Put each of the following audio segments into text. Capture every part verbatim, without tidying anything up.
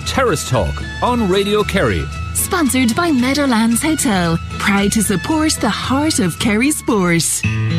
Terrace Talk on Radio Kerry. Sponsored by Meadowlands Hotel. Proud to support the heart of Kerry sport.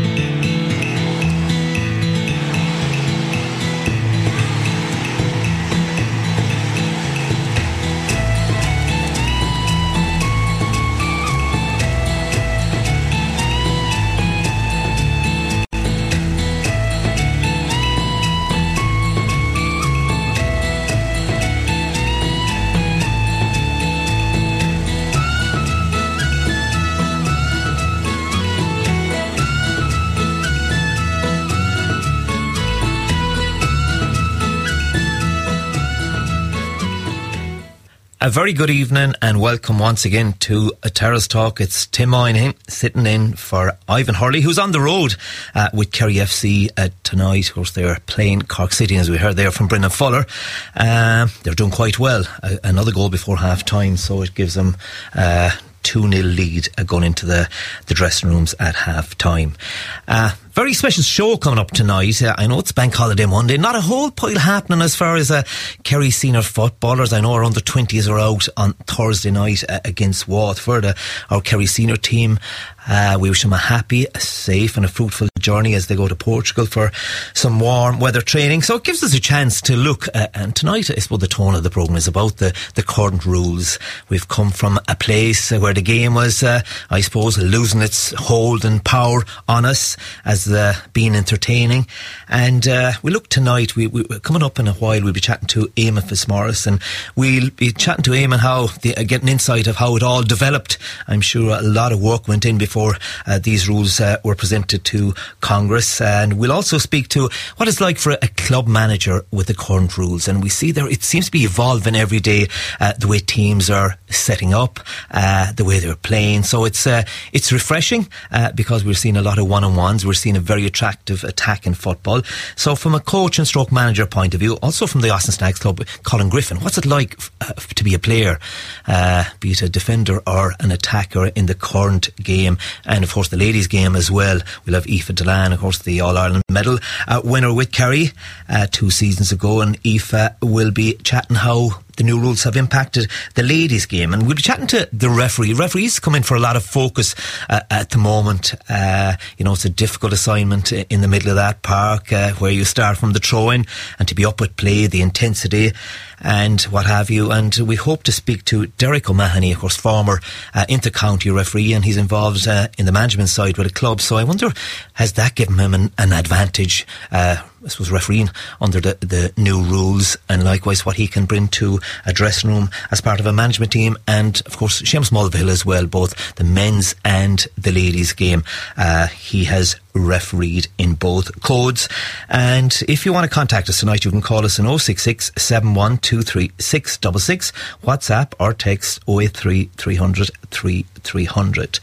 A very good evening and welcome once again to a Terrace Talk. It's Tim Moynihan sitting in for Ivan Hurley, who's on the road uh, with Kerry F C uh, tonight. Of course, they're playing Cork City, as we heard there from Brendan Fuller. Uh, they're doing quite well. Uh, another goal before half-time, so it gives them Uh, two nil lead uh, going into the, the dressing rooms at half-time. Uh, very special show coming up tonight. Uh, I know it's Bank Holiday Monday. Not a whole pile happening as far as uh, Kerry senior footballers. I know our under twenties are out on Thursday night uh, against Waterford. Uh, our Kerry senior team, uh, we wish them a happy, a safe and a fruitful journey as they go to Portugal for some warm weather training. So it gives us a chance to look uh, and tonight I suppose the tone of the programme is about the, the current rules. We've come from a place where the game was uh, I suppose losing its hold and power on us as uh, being entertaining, and uh, we look tonight, we, we, coming up in a while we'll be chatting to Eamon Fitzmaurice, and we'll be chatting to Eamon how the, uh, getting insight of how it all developed. I'm sure a lot of work went in before uh, these rules uh, were presented to Congress, and we'll also speak to what it's like for a club manager with the current rules. And we see there it seems to be evolving every day, uh, the way teams are setting up, uh, the way they're playing. So it's uh, it's refreshing uh, because we're seeing a lot of one-on-ones. We're seeing a very attractive attack in football. So from a coach and stroke manager point of view, also from the Austin Stags Club, Colin Griffin, what's it like uh, to be a player, uh, be it a defender or an attacker in the current game, and of course the ladies game as well. We'll have Aoife Delan, of course the All-Ireland medal uh, winner with Kerry uh, two seasons ago, and Aoife will be chatting how the new rules have impacted the ladies' game. And we'll be chatting to the referee. Referees come in for a lot of focus uh, at the moment. Uh, you know, it's a difficult assignment in the middle of that park uh, where you start from the throw-in and to be up with play, the intensity and what have you. And we hope to speak to Derek O'Mahony, of course, former uh, inter-county referee, and he's involved uh, in the management side with a club. So I wonder, has that given him an, an advantage, uh, I suppose, refereeing under the, the new rules, and likewise what he can bring to a dressing room as part of a management team, and of course Seamus Mulvihill as well, both the men's and the ladies game. Uh, he has refereed in both codes. And if you want to contact us tonight, you can call us on oh six six, seven one two three, six six six, WhatsApp or text oh eight three, three hundred, three three hundred.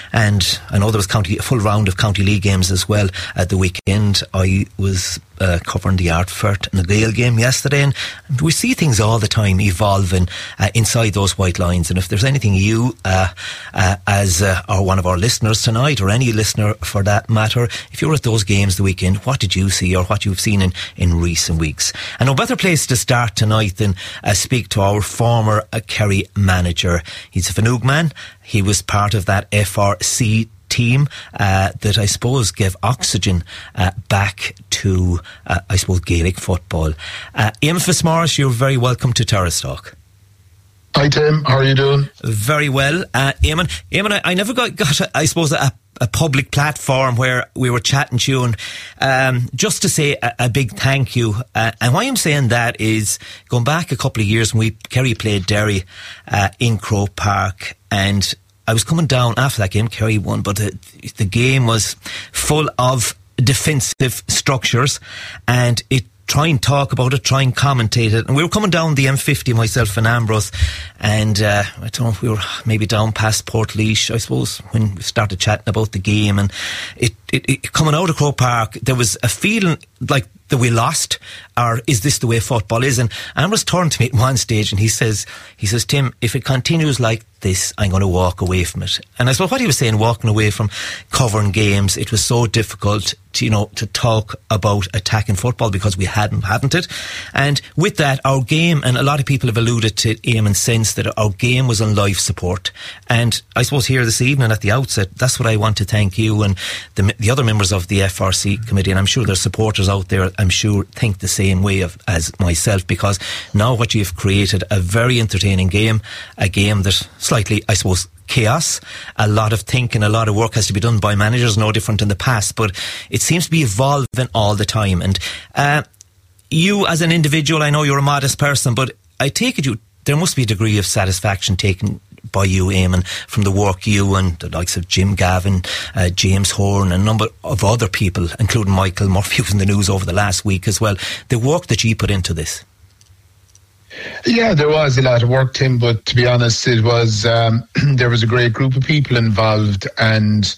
And I know there was county, a full round of county league games as well at the weekend. I was uh, covering the Ardfert and the Gael game yesterday, and we see things all the time evolving uh, inside those white lines. And if there's anything you uh, uh, as uh, or one of our listeners tonight, or any listener for that matter, if you're at those games the weekend, what did you see or what you've seen in, in recent weeks? And no better place to start tonight than uh, speak to our former uh, Kerry manager. He's a Fanoog man. He was part of that F R C team uh, that I suppose gave oxygen uh, back to, uh, I suppose, Gaelic football. Uh, Eamon Fitzmaurice, you're very welcome to Terrace Talk. Hi Tim, how are you doing? Very well. Uh, Eamon, Eamon I, I never got, got I suppose, a a public platform where we were chatting to you, and um, just to say a, a big thank you. Uh, and why I'm saying that is going back a couple of years when we Kerry played Derry uh, in Croke Park, and I was coming down after that game. Kerry won, but the, the game was full of defensive structures, and it try and talk about it, try and commentate it. And we were coming down the M fifty, myself and Ambrose, and uh, I don't know if we were maybe down past Portlaoise, I suppose, when we started chatting about the game. And it, it, it coming out of Croke Park, there was a feeling like that we lost, or is this the way football is? And Ambrose turned to me at one stage and he says, he says, Tim, if it continues like this, I'm going to walk away from it. And I suppose what he was saying, walking away from covering games, it was so difficult to, you know, to talk about attacking football because we hadn't, haven't it? And with that, our game, and a lot of people have alluded to Eamon since, that our game was on life support. And I suppose here this evening at the outset, that's what I want to thank you and the, the other members of the F R C committee, and I'm sure there's supporters out there, I'm sure, think the same way of, as myself, because now what you've created, a very entertaining game, a game that slightly, I suppose, chaos, a lot of thinking, a lot of work has to be done by managers, no different in the past, but it seems to be evolving all the time. And uh, you as an individual, I know you're a modest person, but I take it you there must be a degree of satisfaction taken by you, Eamon, from the work you and the likes of Jim Gavin, uh, James Horn, and a number of other people, including Michael Murphy, who was in the news over the last week as well, the work that you put into this. Yeah, there was a lot of work, Tim, but to be honest, it was um, there was a great group of people involved, and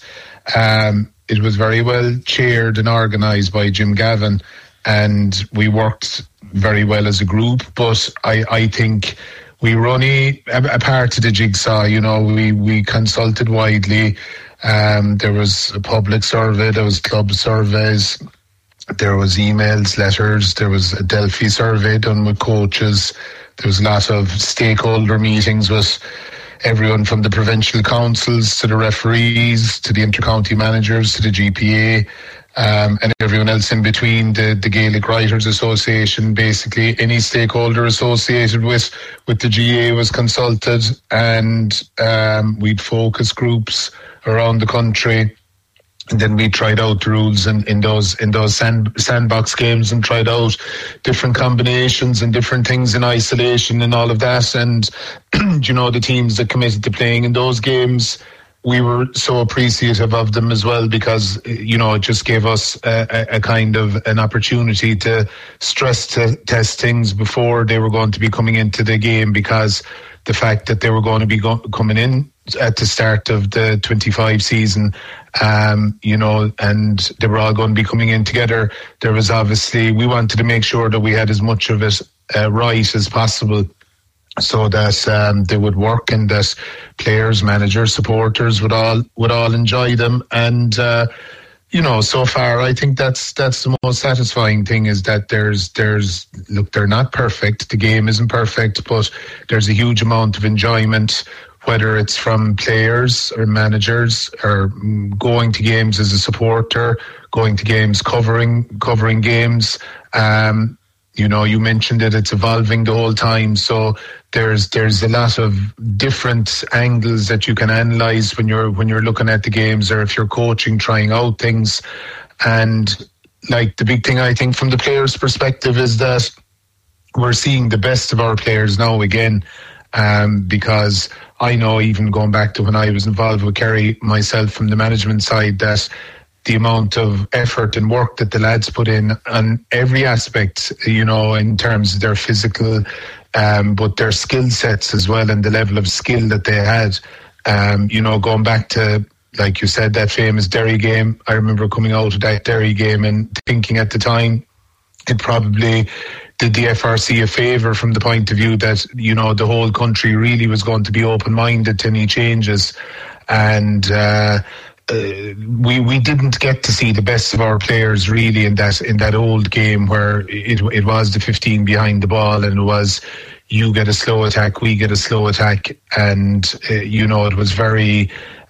um, it was very well chaired and organised by Jim Gavin, and we worked very well as a group. But I, I think we were only a, a part of the jigsaw. You know, we, we consulted widely. Um, there was a public survey, there was club surveys, there was emails, letters, there was a Delphi survey done with coaches. There was a lot of stakeholder meetings with everyone from the provincial councils to the referees to the inter-county managers to the G P A, um, and everyone else in between, the, the Gaelic Writers Association. Basically any stakeholder associated with, with the G A A was consulted, and um, we'd focus groups around the country. And then we tried out the rules in, in those in those sand, sandbox games, and tried out different combinations and different things in isolation and all of that. And you know, the teams that committed to playing in those games, we were so appreciative of them as well, because you know, it just gave us a, a kind of an opportunity to stress to test things before they were going to be coming into the game, because the fact that they were going to be go- coming in at the start of the twenty-five season, um, you know, and they were all going to be coming in together. There was obviously, we wanted to make sure that we had as much of it uh, right as possible, so that um, they would work and that players, managers, supporters would all would all enjoy them. And uh, you know, so far, I think that's that's the most satisfying thing, is that there's there's look, they're not perfect. The game isn't perfect, but there's a huge amount of enjoyment, whether it's from players or managers, or going to games as a supporter, going to games covering covering games. Um, you know, you mentioned it, it's evolving the whole time. So there's there's a lot of different angles that you can analyse when you're when you're looking at the games, or if you're coaching, trying out things. And like, the big thing I think from the players' perspective is that we're seeing the best of our players now again, um, because I know, even going back to when I was involved with Kerry myself from the management side, that the amount of effort and work that the lads put in on every aspect, you know, in terms of their physical, um, but their skill sets as well, and the level of skill that they had. Um, you know, going back to, like you said, that famous Derry game, I remember coming out of that Derry game and thinking at the time, it probably did the F R C a favour from the point of view that, you know, the whole country really was going to be open-minded to any changes. And uh, uh, we we didn't get to see the best of our players really in that in that old game, where it it was the fifteen behind the ball, and it was, you get a slow attack, we get a slow attack, and uh, you know, it was very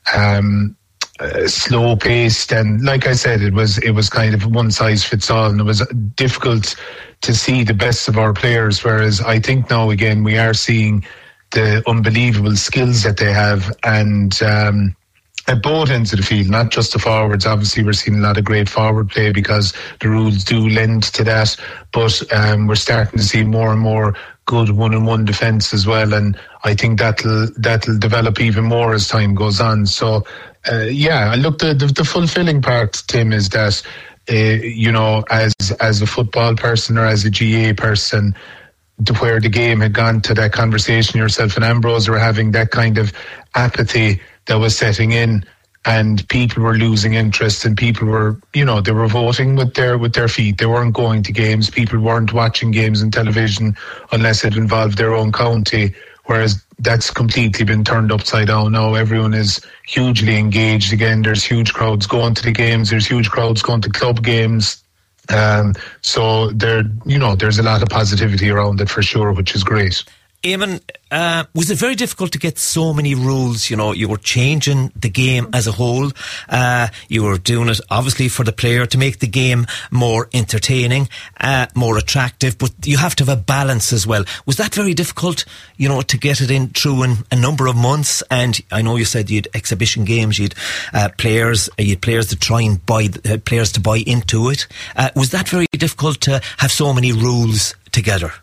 um, uh, slow paced, and like I said, it was it was kind of one size fits all, and it was difficult to see the best of our players. Whereas I think now again we are seeing the unbelievable skills that they have, and um, at both ends of the field, not just the forwards. Obviously we're seeing a lot of great forward play because the rules do lend to that, but um, we're starting to see more and more good one-on-one defence as well, and I think that'll that'll develop even more as time goes on. So uh, yeah, look, the, the the fulfilling part, Tim, is that uh, you know, as as a football person or as a G A person, to where the game had gone to that conversation yourself and Ambrose were having, that kind of apathy that was setting in, and people were losing interest, and people were, you know, they were voting with their with their feet. They weren't going to games. People weren't watching games on television unless it involved their own county, whereas that's completely been turned upside down now. Everyone is hugely engaged again. There's huge crowds going to the games. There's huge crowds going to club games. Um, so there, you know, there's a lot of positivity around it for sure, which is great. Eamon, uh, was it very difficult to get so many rules? You know, you were changing the game as a whole. Uh, you were doing it, obviously, for the player to make the game more entertaining, uh, more attractive, but you have to have a balance as well. Was that very difficult, you know, to get it in through in a number of months? And I know you said you had exhibition games, you had uh, players, you had players to try and buy, uh, players to buy into it. Uh, was that very difficult to have so many rules together?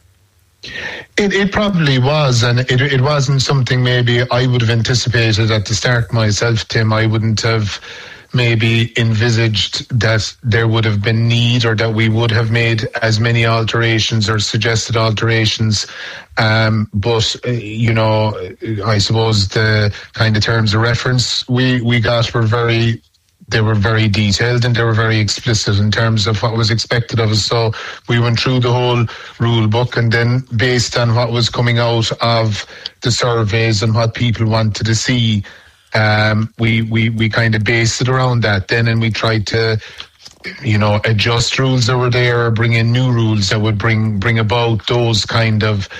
It, it probably was, and it, it wasn't something maybe I would have anticipated at the start myself, Tim. I wouldn't have maybe envisaged that there would have been need, or that we would have made as many alterations or suggested alterations. Um, but, uh, you know, I suppose the kind of terms of reference we, we got were very... They were very detailed and they were very explicit in terms of what was expected of us. So we went through the whole rule book, and then based on what was coming out of the surveys and what people wanted to see, um, we, we, we kind of based it around that then, and we tried to, you know, adjust rules that were there, or bring in new rules that would bring bring about those kind of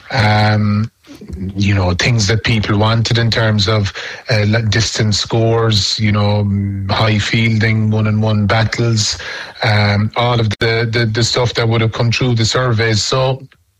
um you know, things that people wanted in terms of uh, distance scores, you know, high fielding, one-on-one battles, um, all of the, the, the stuff that would have come through the surveys. So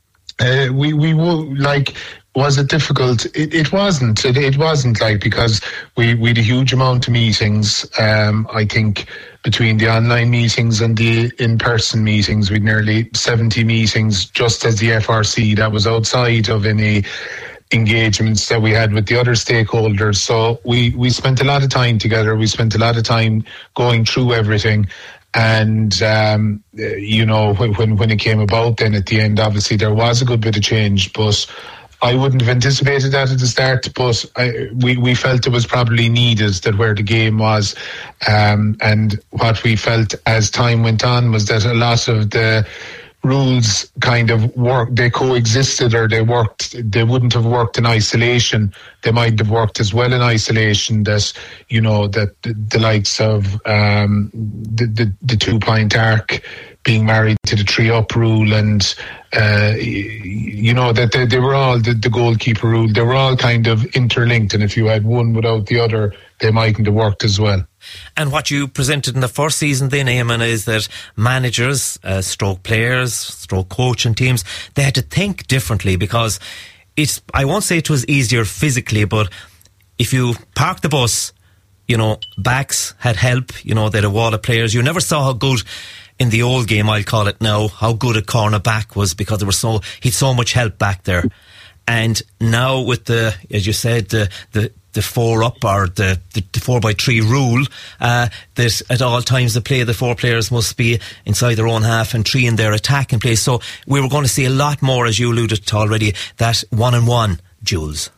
uh, we, we would, like, was it difficult? It, it wasn't. It, it wasn't, like, because we, we had a huge amount of meetings. Um, I think between the online meetings and the in-person meetings, we'd nearly seventy meetings just as the F R C. That was outside of any engagements that we had with the other stakeholders. So we, we spent a lot of time together. We spent a lot of time going through everything. And, um, you know, when, when it came about, then at the end, obviously there was a good bit of change, but I wouldn't have anticipated that at the start, but I, we, we felt it was probably needed, that where the game was. Um, and what we felt as time went on was that a lot of the rules kind of work, they coexisted, or they worked, they wouldn't have worked in isolation. They might have worked as well in isolation, that, you know, that the, the likes of um, the, the, the two-point arc being married to the three-up rule, and uh, you know, that they, they were all, the, the goalkeeper rule, they were all kind of interlinked, and if you had one without the other, they mightn't have worked as well. And what you presented in the first season then, Eamon, is that managers, uh, stroke players, stroke coaching teams, they had to think differently, because it's, I won't say it was easier physically, but if you park the bus, you know, backs had help, you know, they had a wall of players. You never saw how good, in the old game, I'll call it now, how good a corner back was, because there was so, he'd so much help back there. And now with the, as you said, the, the, the four up, or the, the, the four by three rule, uh, that at all times the play, the four players must be inside their own half and three in their attacking place. So we were going to see a lot more, as you alluded to already, that one-on-one duels.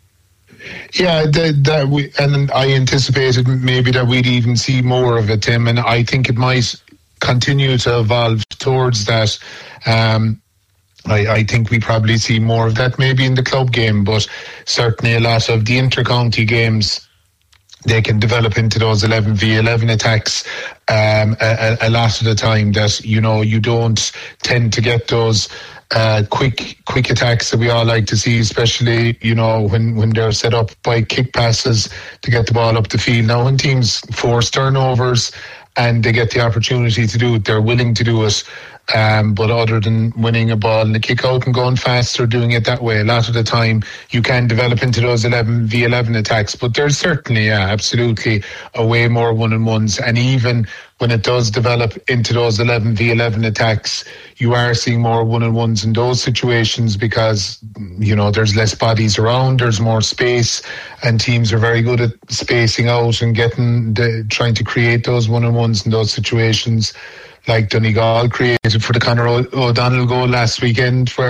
Yeah, that, that we, and I anticipated maybe that we'd even see more of it, Tim, and I think it might continue to evolve towards that. Um, I, I think we probably see more of that maybe in the club game, but certainly a lot of the inter-county games, they can develop into those eleven v eleven attacks um, a, a lot of the time, that, you know, you don't tend to get those uh, quick quick attacks that we all like to see, especially, you know, when, when they're set up by kick passes to get the ball up the field. Now, when teams force turnovers and they get the opportunity to do it, they're willing to do it. Um, but other than winning a ball in the kick out and going faster, doing it that way, a lot of the time you can develop into those eleven v eleven attacks. But there's certainly, yeah, absolutely a way more one-on-ones. And even when it does develop into those eleven v eleven attacks, you are seeing more one-on-ones in those situations, because, you know, there's less bodies around, there's more space, and teams are very good at spacing out and getting the, trying to create those one-on-ones in those situations. Like Donegal created for the Conor O'Donnell goal last weekend, where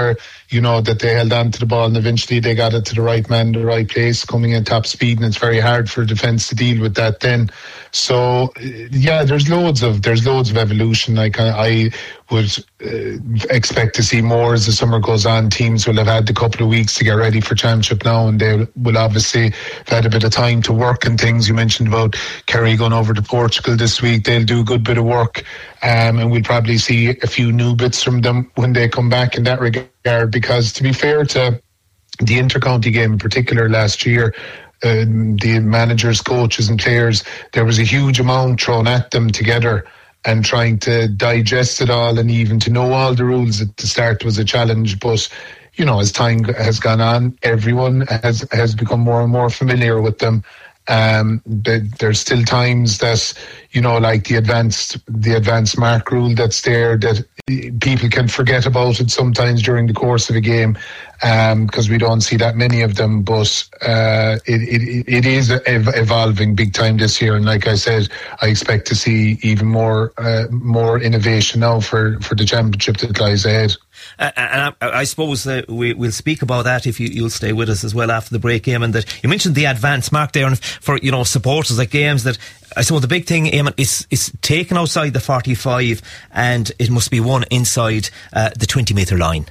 you know, that they held on to the ball and eventually they got it to the right man, the right place, coming in top speed, and it's very hard for defence to deal with that then. So yeah, there's loads of there's loads of evolution. Like I, I would uh, expect to see more as the summer goes on. Teams will have had a couple of weeks to get ready for championship now, and they will obviously have had a bit of time to work and things. You mentioned about Kerry going over to Portugal this week. They'll do a good bit of work, um, and we'll probably see a few new bits from them when they come back in that regard. Because to be fair to the inter-county game in particular last year, Um, the managers, coaches and players, there was a huge amount thrown at them together, and trying to digest it all and even to know all the rules at the start was a challenge. But you know, as time has gone on, everyone has has become more and more familiar with them. Um, there's still times that, you know, like the advanced the advanced mark rule that's there, that people can forget about it sometimes during the course of a game, because um, we don't see that many of them. But uh, it, it it is ev- evolving big time this year, and like I said, I expect to see even more uh, more innovation now for, for the championship that lies ahead. Uh, and I, I suppose uh, we, we'll speak about that if you, you'll stay with us as well after the break, Eamon. That you mentioned the advanced mark there, and for, you know, supporters at games, that I suppose the big thing, Eamon, is is taken outside the forty-five, and it must be won inside uh, the twenty metre line.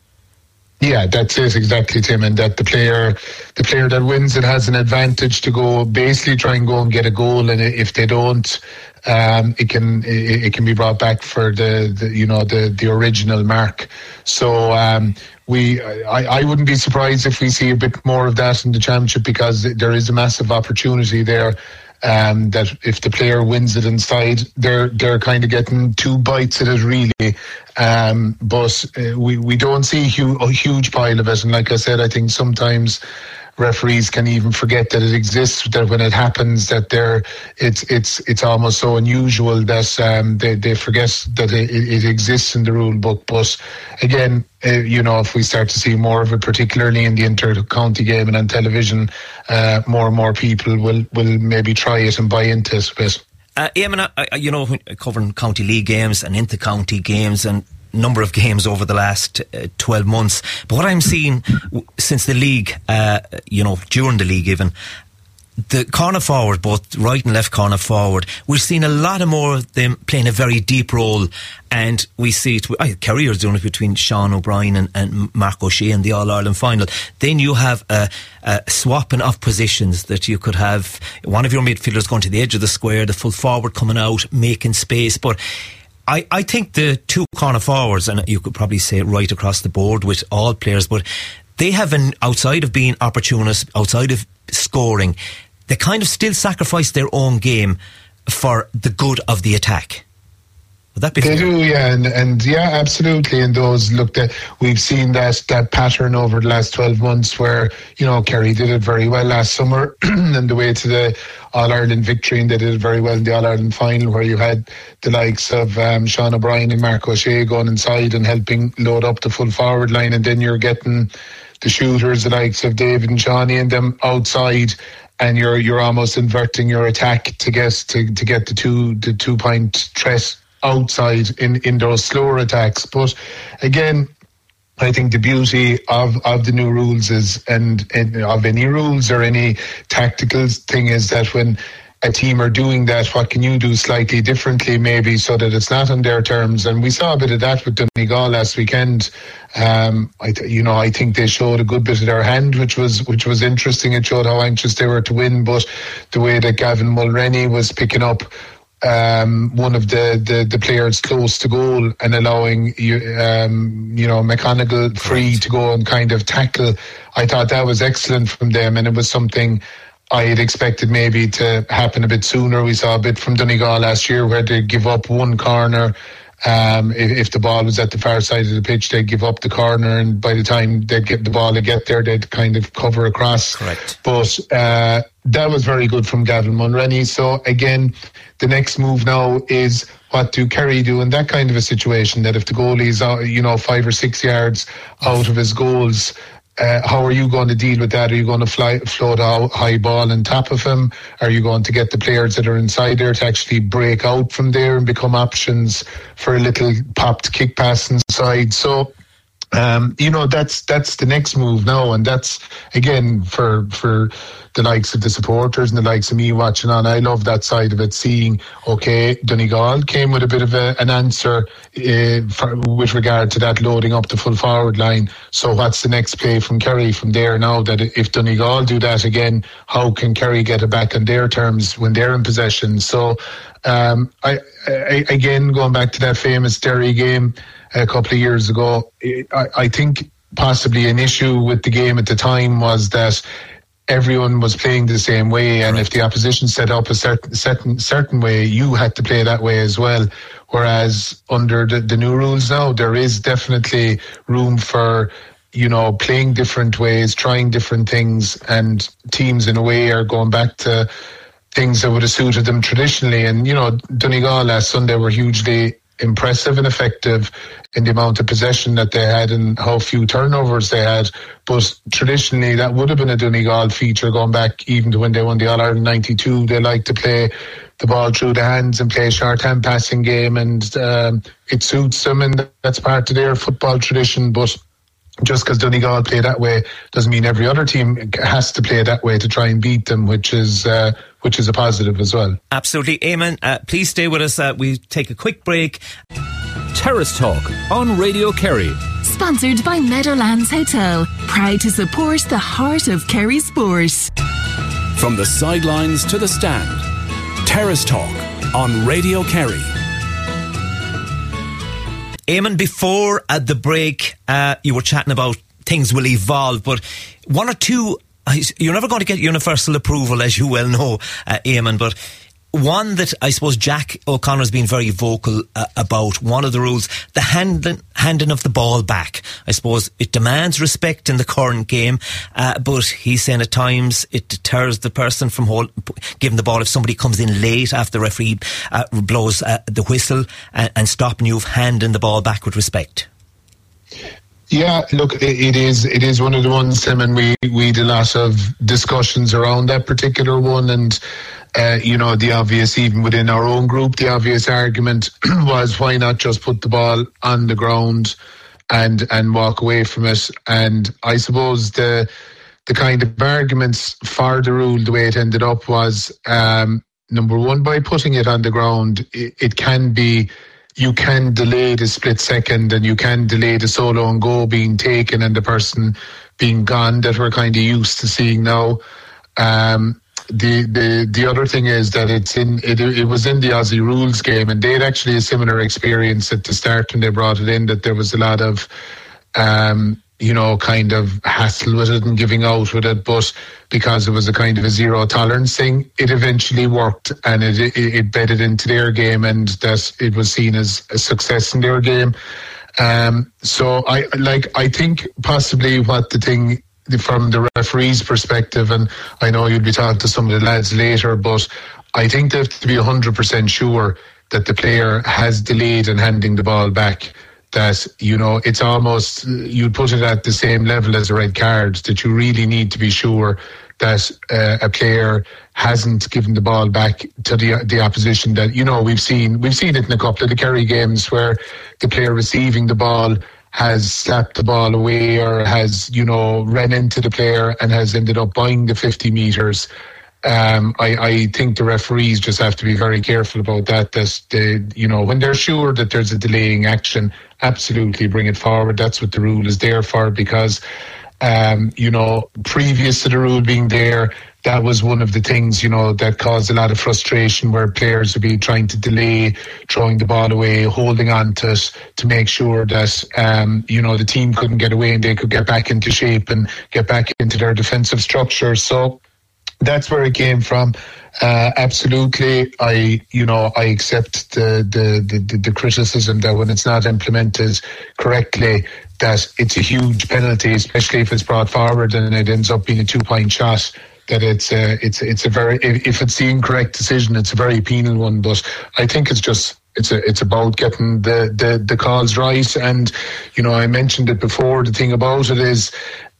Yeah, that's it exactly, Tim. And that the player, the player that wins it has an advantage to go basically try and go and get a goal. And if they don't, um, it can it, it can be brought back for the, the you know the the original mark. So um, we, I, I wouldn't be surprised if we see a bit more of that in the championship, because there is a massive opportunity there. Um, that if the player wins it inside, they're they're kind of getting two bites at it, really. Um, but uh, we we don't see hu- a huge pile of it, and like I said, I think sometimes referees can even forget that it exists. That when it happens, that they're it's it's it's almost so unusual that um, they they forget that it, it exists in the rule book. But again, uh, you know, if we start to see more of it, particularly in the inter-county game and on television, uh, more and more people will will maybe try it and buy into it a bit. Uh, Eamon, I, I, you know, covering county league games and inter-county games and number of games over the last uh, twelve months, but what I'm seeing w- since the league, uh, you know, during the league even, the corner forward, both right and left corner forward, we've seen a lot of more of them playing a very deep role, and we see it, I, Kerry are doing it between Sean O'Brien and, and Mark O'Shea in the All-Ireland final. Then you have a, a swapping of positions, that you could have one of your midfielders going to the edge of the square, the full forward coming out, making space. But I, I think the two corner forwards, and you could probably say it right across the board with all players, but they have an, outside of being opportunists, outside of scoring, they kind of still sacrifice their own game for the good of the attack. Would that be They fair? do, yeah, and, and yeah, absolutely. And those looked at, we've seen that that pattern over the last twelve months, where, you know, Kerry did it very well last summer, and the way to the All Ireland victory, and they did it very well in the All Ireland final, where you had the likes of um, Sean O'Brien and Mark O'Shea going inside and helping load up the full forward line, and then you're getting the shooters, the likes of David and Johnny and them outside. And you're you're almost inverting your attack to get to, to get the two the two point threat outside in, in those slower attacks. But again, I think the beauty of, of the new rules is, and, and of any rules or any tactical thing, is that when a team are doing that, what can you do slightly differently, maybe, so that it's not on their terms? And we saw a bit of that with Donegal last weekend. Um, I, th- you know, I think they showed a good bit of their hand, which was which was interesting. It showed how anxious they were to win, but the way that Gavin Mulrenny was picking up um, one of the, the, the players close to goal and allowing you, um, you know, McConaughey free to go and kind of tackle, I thought that was excellent from them, and it was something I had expected maybe to happen a bit sooner. We saw a bit from Donegal last year where they give up one corner. Um, if, if the ball was at the far side of the pitch, they'd give up the corner, and by the time they'd get the ball to get there, they'd kind of cover across. Correct. But uh, that was very good from Gavin Mulrenny. So again, the next move now is, what do Kerry do in that kind of a situation? That if the goalie's, you know, five or six yards out of his goals, Uh, how are you going to deal with that? Are you going to fly, float a high ball on top of him? Are you going to get the players that are inside there to actually break out from there and become options for a little popped kick pass inside? So Um, you know, that's that's the next move now, and that's again for for the likes of the supporters and the likes of me watching on. I love that side of it, seeing okay, Donegal came with a bit of a, an answer uh, for, with regard to that loading up the full forward line. So what's the next play from Kerry from there now? That if Donegal do that again, how can Kerry get it back on their terms when they're in possession? So um, I, I again going back to that famous Derry game a couple of years ago, I, I think possibly an issue with the game at the time was that everyone was playing the same way, and if the opposition set up a certain certain certain way, you had to play that way as well. Whereas under the, the new rules now, there is definitely room for, you know, playing different ways, trying different things, and teams in a way are going back to things that would have suited them traditionally. And you know, Donegal last Sunday were hugely impressive and effective in the amount of possession that they had and how few turnovers they had. But traditionally, that would have been a Donegal feature going back even to when they won the All-Ireland ninety-two. They like to play the ball through the hands and play a short hand passing game, and um, it suits them, and that's part of their football tradition. But just because Donegal play that way doesn't mean every other team has to play that way to try and beat them, which is uh, which is a positive as well. Absolutely. Eamon, uh, please stay with us. Uh, we take a quick break. Terrace Talk on Radio Kerry. Sponsored by Meadowlands Hotel. Proud to support the heart of Kerry sport. From the sidelines to the stand. Terrace Talk on Radio Kerry. Eamon, before uh, the break, uh, you were chatting about things will evolve, but one or two, you're never going to get universal approval, as you well know, uh, Eamon, but one that I suppose Jack O'Connor's been very vocal uh, about, one of the rules, the handling, handing of the ball back. I suppose it demands respect in the current game, uh, but he's saying at times it deters the person from hold, giving the ball if somebody comes in late after the referee uh, blows uh, the whistle and, and stopping you from handing the ball back with respect. Yeah, look, it is it is one of the ones, Tim, and we, we had a lot of discussions around that particular one, and uh, you know, the obvious, even within our own group, the obvious argument was why not just put the ball on the ground and and walk away from it. And I suppose the the kind of arguments for the rule, the way it ended up was, um, number one, by putting it on the ground, it, it can be, you can delay the split second and you can delay the solo and go being taken and the person being gone that we're kind of used to seeing now. Um, the the the other thing is that it's in it, it was in the Aussie rules game, and they had actually a similar experience at the start when they brought it in, that there was a lot of um, you know, kind of hassle with it and giving out with it, but because it was a kind of a zero tolerance thing, it eventually worked, and it it, it bedded into their game, and that it was seen as a success in their game. Um, so I like I think possibly what the thing from the referee's perspective, and I know you'll be talking to some of the lads later, but I think they have to be one hundred percent sure that the player has delayed in handing the ball back. That, you know, it's almost, you'd put it at the same level as a red card, that you really need to be sure that uh, a player hasn't given the ball back to the the opposition. That, you know, we've seen we've seen it in a couple of the Kerry games where the player receiving the ball has slapped the ball away or has, you know, ran into the player and has ended up buying the fifty metres. Um, I, I think the referees just have to be very careful about that. That they, you know, when they're sure that there's a delaying action, absolutely bring it forward. That's what the rule is there for, because, um, you know, previous to the rule being there, that was one of the things, you know, that caused a lot of frustration, where players would be trying to delay throwing the ball away, holding on to it to make sure that, um, you know, the team couldn't get away and they could get back into shape and get back into their defensive structure. So that's where it came from. Uh, absolutely, I you know I accept the the, the the criticism that when it's not implemented correctly, that it's a huge penalty, especially if it's brought forward and it ends up being a two point shot. That it's a, it's it's a very, if it's the incorrect decision, it's a very penal one. But I think it's just it's a it's about getting the the the calls right. And you know, I mentioned it before. The thing about it is,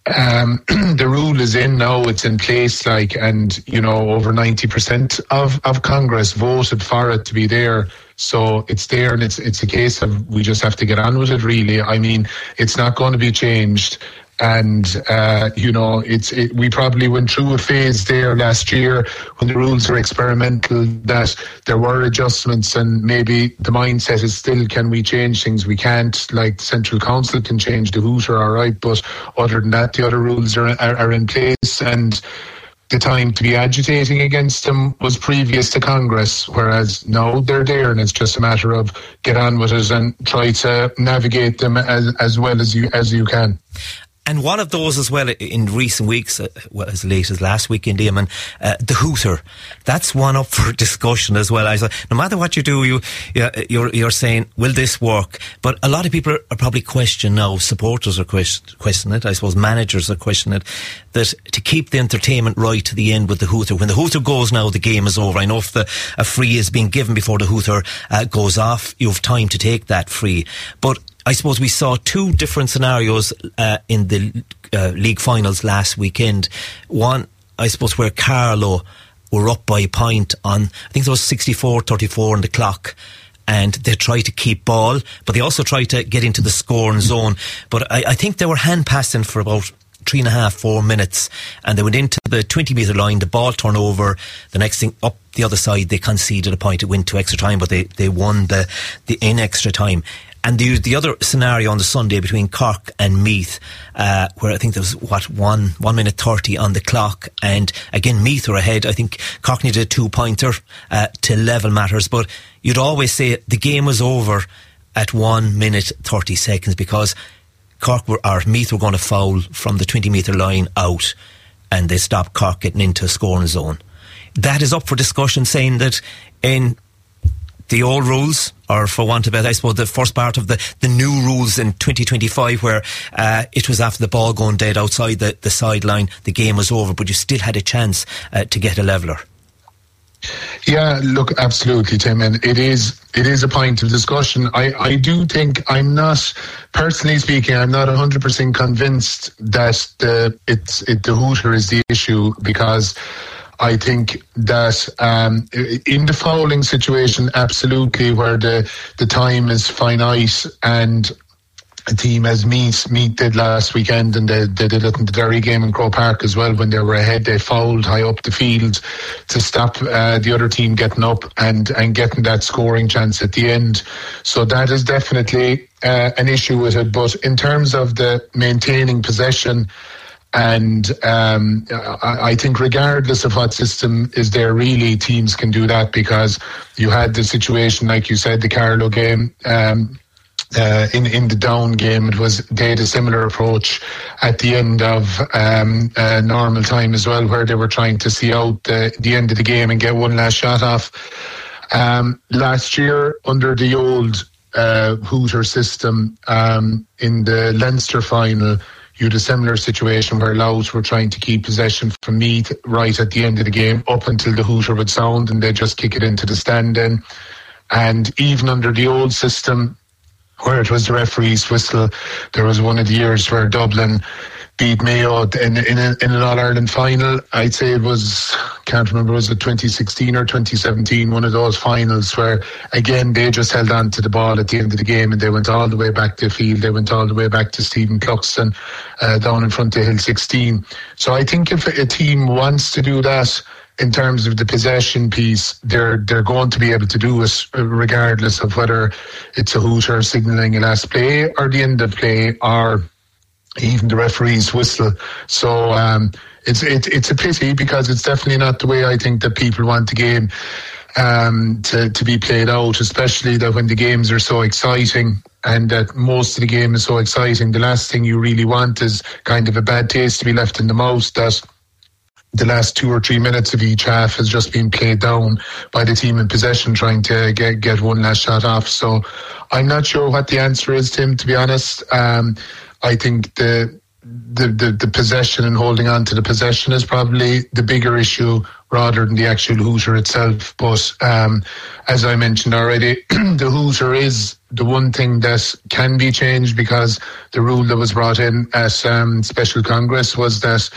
Um, the rule is in now, it's in place, like, and, you know, over ninety percent of, of Congress voted for it to be there. So it's there, and it's it's a case of we just have to get on with it, really. I mean, it's not going to be changed. And, uh, you know, it's it, we probably went through a phase there last year when the rules were experimental, that there were adjustments, and maybe the mindset is still, can we change things? We can't. Like, the Central Council can change the hooter, all right, but other than that, the other rules are, are, are in place. And the time to be agitating against them was previous to Congress, whereas now they're there, and it's just a matter of get on with it and try to navigate them as, as well as you as you can. And one of those as well in recent weeks, uh, well, as late as last week in Damon, uh, the hooter. That's one up for discussion as well. I thought, no matter what you do, you, you're, you're saying, will this work? But a lot of people are probably questioning now, supporters are questioning it, I suppose managers are questioning it, that to keep the entertainment right to the end with the hooter. When the hooter goes now, the game is over. I know if the, a free is being given before the hooter uh, goes off, you have time to take that free. But I suppose we saw two different scenarios uh, in the uh, league finals last weekend. One, I suppose, where Carlow were up by a point on, I think it was sixty-four thirty-four on the clock, and they tried to keep ball, but they also tried to get into the scoring zone. But I, I think they were hand passing for about three and a half, four minutes, and they went into the twenty metre line, the ball turned over, the next thing up the other side, they conceded a point, it went to extra time, but they, they won the, the in extra time. And the, the other scenario on the Sunday between Cork and Meath, uh, where I think there was, what, one, one minute thirty on the clock. And again, Meath were ahead. I think Cork needed a two-pointer uh, to level matters. But you'd always say the game was over at one minute thirty seconds because Cork were, or Meath were going to foul from the twenty metre line out, and they stopped Cork getting into a scoring zone. That is up for discussion, saying that in the old rules, or for want of it, I suppose the first part of the, the new rules in twenty twenty-five, where uh, it was after the ball going dead outside the, the sideline, the game was over, but you still had a chance uh, to get a leveller. Yeah, look, absolutely, Tim, and it is it is a point of discussion. I, I do think, I'm not, personally speaking, I'm not one hundred percent convinced that the it's it, the hooter is the issue, because I think that um, in the fouling situation, absolutely, where the, the time is finite, and a team as Meath, Meath did last weekend, and they, they did it in the Derry game in Croke Park as well. When they were ahead, they fouled high up the field to stop uh, the other team getting up and, and getting that scoring chance at the end. So that is definitely uh, an issue with it. But in terms of the maintaining possession, and um, I, I think regardless of what system is there, really, teams can do that, because you had the situation, like you said, the Carlow game, um, uh, in, in the down game, it was, they had a similar approach at the end of um, uh, normal time as well, where they were trying to see out the, the end of the game and get one last shot off. Um, last year, under the old uh, hooter system, um, in the Leinster final, you had a similar situation where Louth were trying to keep possession from Meath right at the end of the game, up until the hooter would sound, and they'd just kick it into the stand then. And even under the old system, where it was the referee's whistle, there was one of the years where Dublin beat Mayo in, in, a, in an All-Ireland final. I'd say it was, can't remember, was it twenty sixteen or twenty seventeen, one of those finals where, again, they just held on to the ball at the end of the game, and they went all the way back to the field. They went all the way back to Stephen Cluxton uh, down in front of Hill sixteen. So I think if a team wants to do that, in terms of the possession piece, they're they're going to be able to do it regardless of whether it's a hooter signalling a last play or the end of play, or even the referee's whistle. So um, it's it, it's a pity, because it's definitely not the way I think that people want the game um, to, to be played out, especially that when the games are so exciting, and that most of the game is so exciting, the last thing you really want is kind of a bad taste to be left in the mouth, that the last two or three minutes of each half has just been played down by the team in possession trying to get get one last shot off. So I'm not sure what the answer is, Tim, to be honest. Um, I think the, the the the possession and holding on to the possession is probably the bigger issue rather than the actual hooter itself. But um, as I mentioned already, the hooter is the one thing that can be changed, because the rule that was brought in at um, Special Congress was that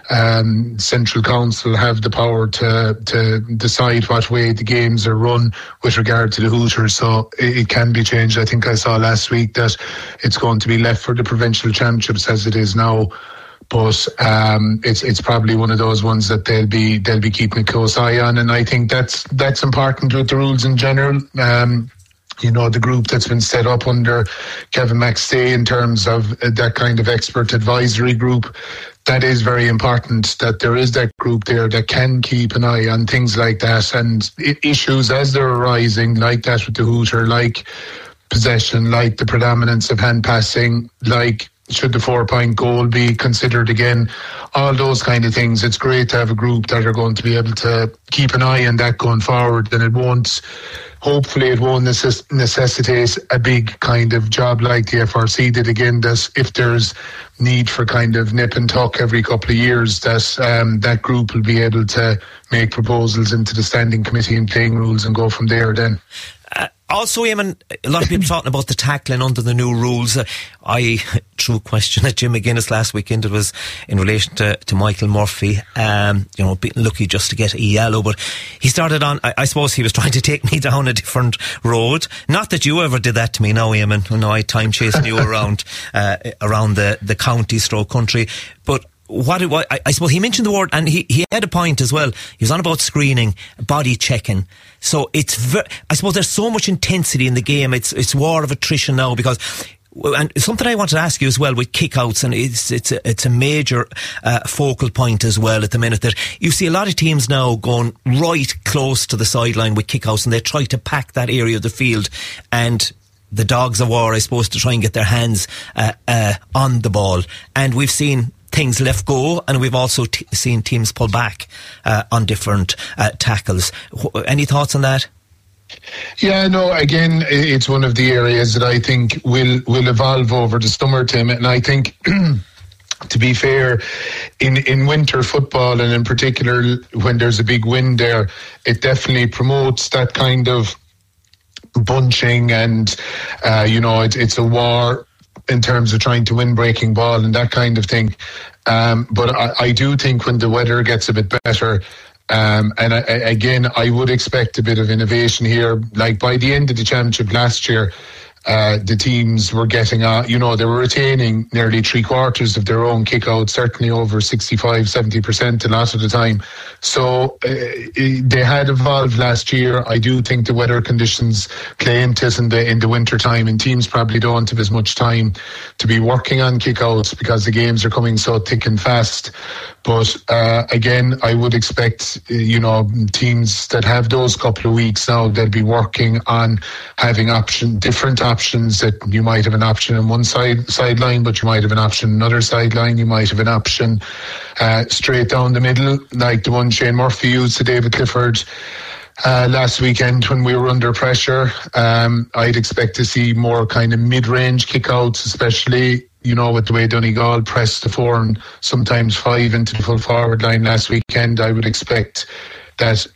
um, Central Council have the power to to decide what way the games are run with regard to the Hooters. So it, it can be changed. I think I saw last week that it's going to be left for the provincial championships as it is now. But um, it's it's probably one of those ones that they'll be they'll be keeping a close eye on, and I think that's that's important with the rules in general. Um, you know, the group that's been set up under Kevin McStay in terms of that kind of expert advisory group, that is very important, that there is that group there that can keep an eye on things like that, and issues as they're arising, like that with the Hooter, like possession, like the predominance of hand passing, like should the four-point goal be considered again, all those kind of things. It's great to have a group that are going to be able to keep an eye on that going forward, and it won't, hopefully it won't necess- necessitate a big kind of job like the F R C did again, that if there's need for kind of nip and tuck every couple of years, that um, that group will be able to make proposals into the standing committee and playing rules and go from there then. Uh, also, Eamon, a lot of people talking about the tackling under the new rules. Uh, I threw a question at Jim McGuinness last weekend. It was in relation to, to Michael Murphy, um, you know, being lucky just to get a yellow. But he started on, I, I suppose he was trying to take me down a different road. Not that you ever did that to me now, Eamon. You know, I time chasing you around uh, around the, the county stroke country. But What, what I, I suppose he mentioned the word, and he, he had a point as well. He was on about screening, body checking. So it's ver- I suppose there's so much intensity in the game. It's it's war of attrition now, because, and something I wanted to ask you as well with kickouts, and it's it's a, it's a major uh, focal point as well at the minute, that you see a lot of teams now going right close to the sideline with kickouts, and they try to pack that area of the field, and the dogs of war, I suppose, to try and get their hands uh, uh, on the ball. And we've seen things left go, and we've also t- seen teams pull back uh, on different uh, tackles. Any thoughts on that? Yeah, no, again, it's one of the areas that I think will, will evolve over the summer, Tim, and I think to be fair, in, in winter football, and in particular when there's a big wind there, it definitely promotes that kind of bunching, and uh, you know, it, it's a war in terms of trying to win breaking ball and that kind of thing. Um, but I, I do think when the weather gets a bit better, um, and I, I, again, I would expect a bit of innovation here. Like by the end of the championship last year, uh, the teams were getting, uh, you know, they were retaining nearly three quarters of their own kick-out, certainly over sixty-five, seventy percent a lot of the time. So uh, they had evolved last year. I do think the weather conditions play into it in the, in the winter time, and teams probably don't have as much time to be working on kick-outs because the games are coming so thick and fast. But uh, again, I would expect, you know, teams that have those couple of weeks now, they'll be working on having option, different options, that you might have an option on one side sideline, but you might have an option on another sideline. You might have an option uh, straight down the middle, like the one Shane Murphy used to David Clifford uh, last weekend when we were under pressure. Um, I'd expect to see more kind of mid-range kickouts, especially, you know, with the way Donegal pressed the four and sometimes five into the full forward line last weekend. I would expect that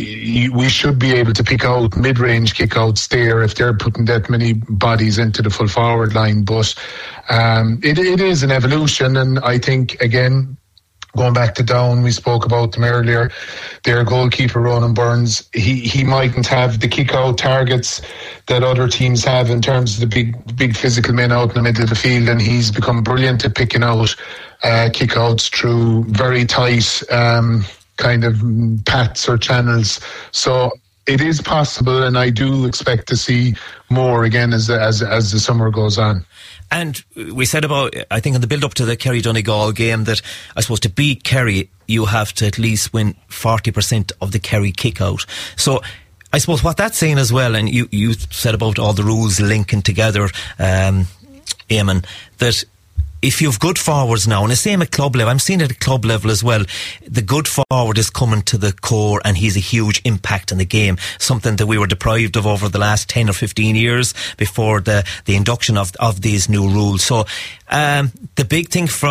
we should be able to pick out mid-range kickouts there if they're putting that many bodies into the full forward line. But um, it, it is an evolution, and I think, again, going back to Down, we spoke about them earlier, their goalkeeper Ronan Burns, he, he mightn't have the kick-out targets that other teams have in terms of the big big physical men out in the middle of the field, and he's become brilliant at picking out uh, kick-outs through very tight um, kind of paths or channels. So it is possible, and I do expect to see more again as the, as, as the summer goes on. And we said about, I think in the build-up to the Kerry-Donegal game, that I suppose to beat Kerry, you have to at least win forty percent of the Kerry kick-out. So I suppose what that's saying as well, and you, you said about all the rules linking together, um, Eamon, that if you've good forwards now, and the same at club level, I'm seeing it at club level as well, the good forward is coming to the core, and he's a huge impact in the game, something that we were deprived of over the last ten or fifteen years before the, the induction of, of these new rules. So um, the big thing from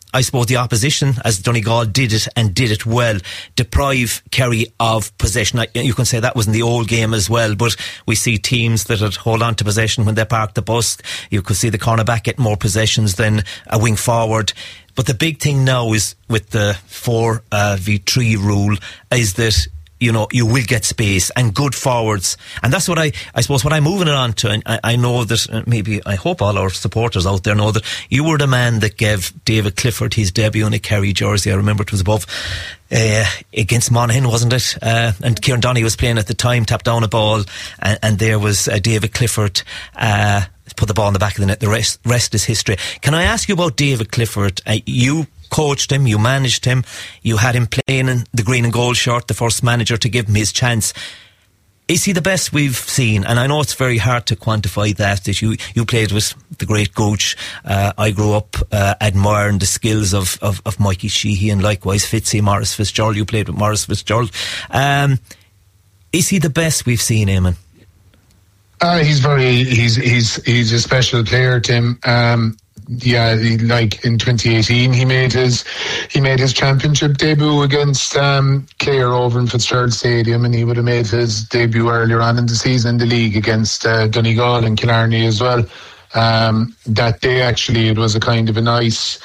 I suppose the opposition, as Donegal did it and did it well, deprive Kerry of possession. You can say that was in the old game as well, but we see teams that would hold on to possession when they park the bus. You could see the cornerback get more possessions than a wing forward. But the big thing now is with the four v three rule is that, you know, you will get space and good forwards. And that's what I, I suppose what I'm moving it on to. And I, I know that maybe, I hope all our supporters out there know that you were the man that gave David Clifford his debut in a Kerry jersey. I remember it was above, uh, against Monaghan, wasn't it? Uh, and Kieran Donny was playing at the time, tapped down a ball, and, and there was uh, David Clifford, uh, put the ball in the back of the net. The rest, rest is history. Can I ask you about David Clifford? Uh, you coached him, you managed him, you had him playing in the green and gold shirt, the first manager to give him his chance. Is he the best we've seen? And I know it's very hard to quantify that, that you, you played with the great Gooch. Uh, I grew up uh, admiring the skills of, of, of Mikey Sheehy, and likewise Fitzy, Maurice Fitzgerald. You played with Maurice Fitzgerald. Um, is he the best we've seen, Eamon? Uh, he's very, he's, he's, he's a special player, Tim. Um, Yeah, he, like in twenty eighteen, he made his he made his championship debut against um, Clare over in Fitzgerald Stadium, and he would have made his debut earlier on in the season in the league against uh, Donegal and Killarney as well. Um, that day, actually, it was a kind of a nice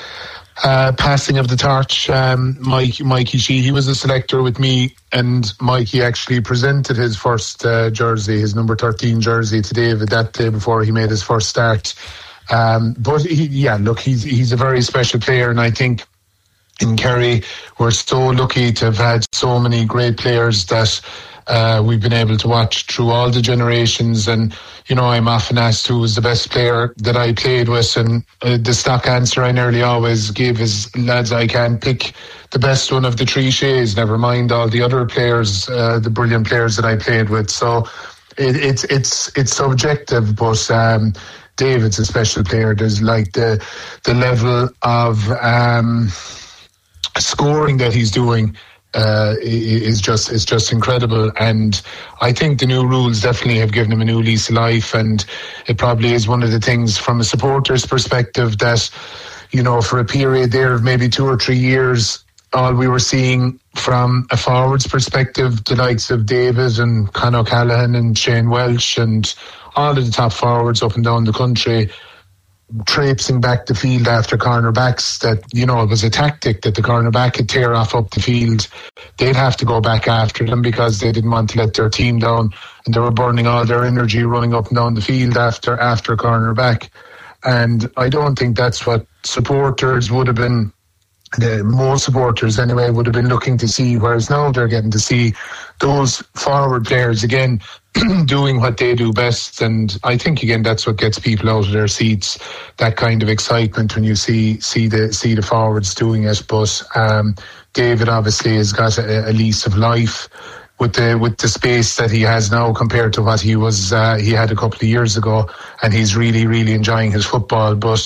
uh, passing of the torch. Um, Mike, Mikey Sheehy was a selector with me, and Mikey actually presented his first uh, jersey, his number thirteen jersey, to David that day before he made his first start. Um, but he, yeah, look, he's he's a very special player, and I think in Kerry we're so lucky to have had so many great players that uh, we've been able to watch through all the generations. And you know, I'm often asked who was the best player that I played with, and uh, the stock answer I nearly always give is, lads, I can't pick the best one of the three shades, never mind all the other players, uh, the brilliant players that I played with. So it, it's it's it's subjective, but um, David's a special player. There's like the the level of um, scoring that he's doing uh, is just is just incredible. And I think the new rules definitely have given him a new lease of life. And it probably is one of the things from a supporter's perspective that, you know, for a period there of maybe two or three years, all we were seeing from a forward's perspective, the likes of David and Con O'Callaghan and Shane Welsh and all of the top forwards up and down the country traipsing back the field after cornerbacks, that, you know, it was a tactic that the cornerback could tear off up the field. They'd have to go back after them because they didn't want to let their team down, and they were burning all their energy running up and down the field after after cornerback. And I don't think that's what supporters would have been, the most supporters anyway, would have been looking to see, whereas now they're getting to see those forward players again doing what they do best. And I think again that's what gets people out of their seats, that kind of excitement when you see see the see the forwards doing it. But um, David obviously has got a, a lease of life with the with the space that he has now compared to what he was uh, he had a couple of years ago, and he's really really enjoying his football. But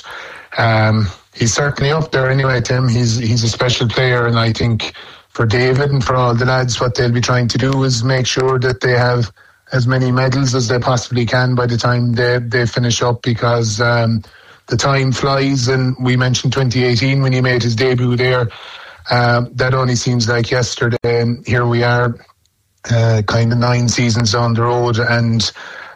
um, he's certainly up there anyway, Tim. He's he's a special player, and I think for David and for all the lads, what they'll be trying to do is make sure that they have as many medals as they possibly can by the time they they finish up, because um, the time flies. And we mentioned twenty eighteen when he made his debut there. Uh, that only seems like yesterday, and here we are, uh, kind of nine seasons down the road, and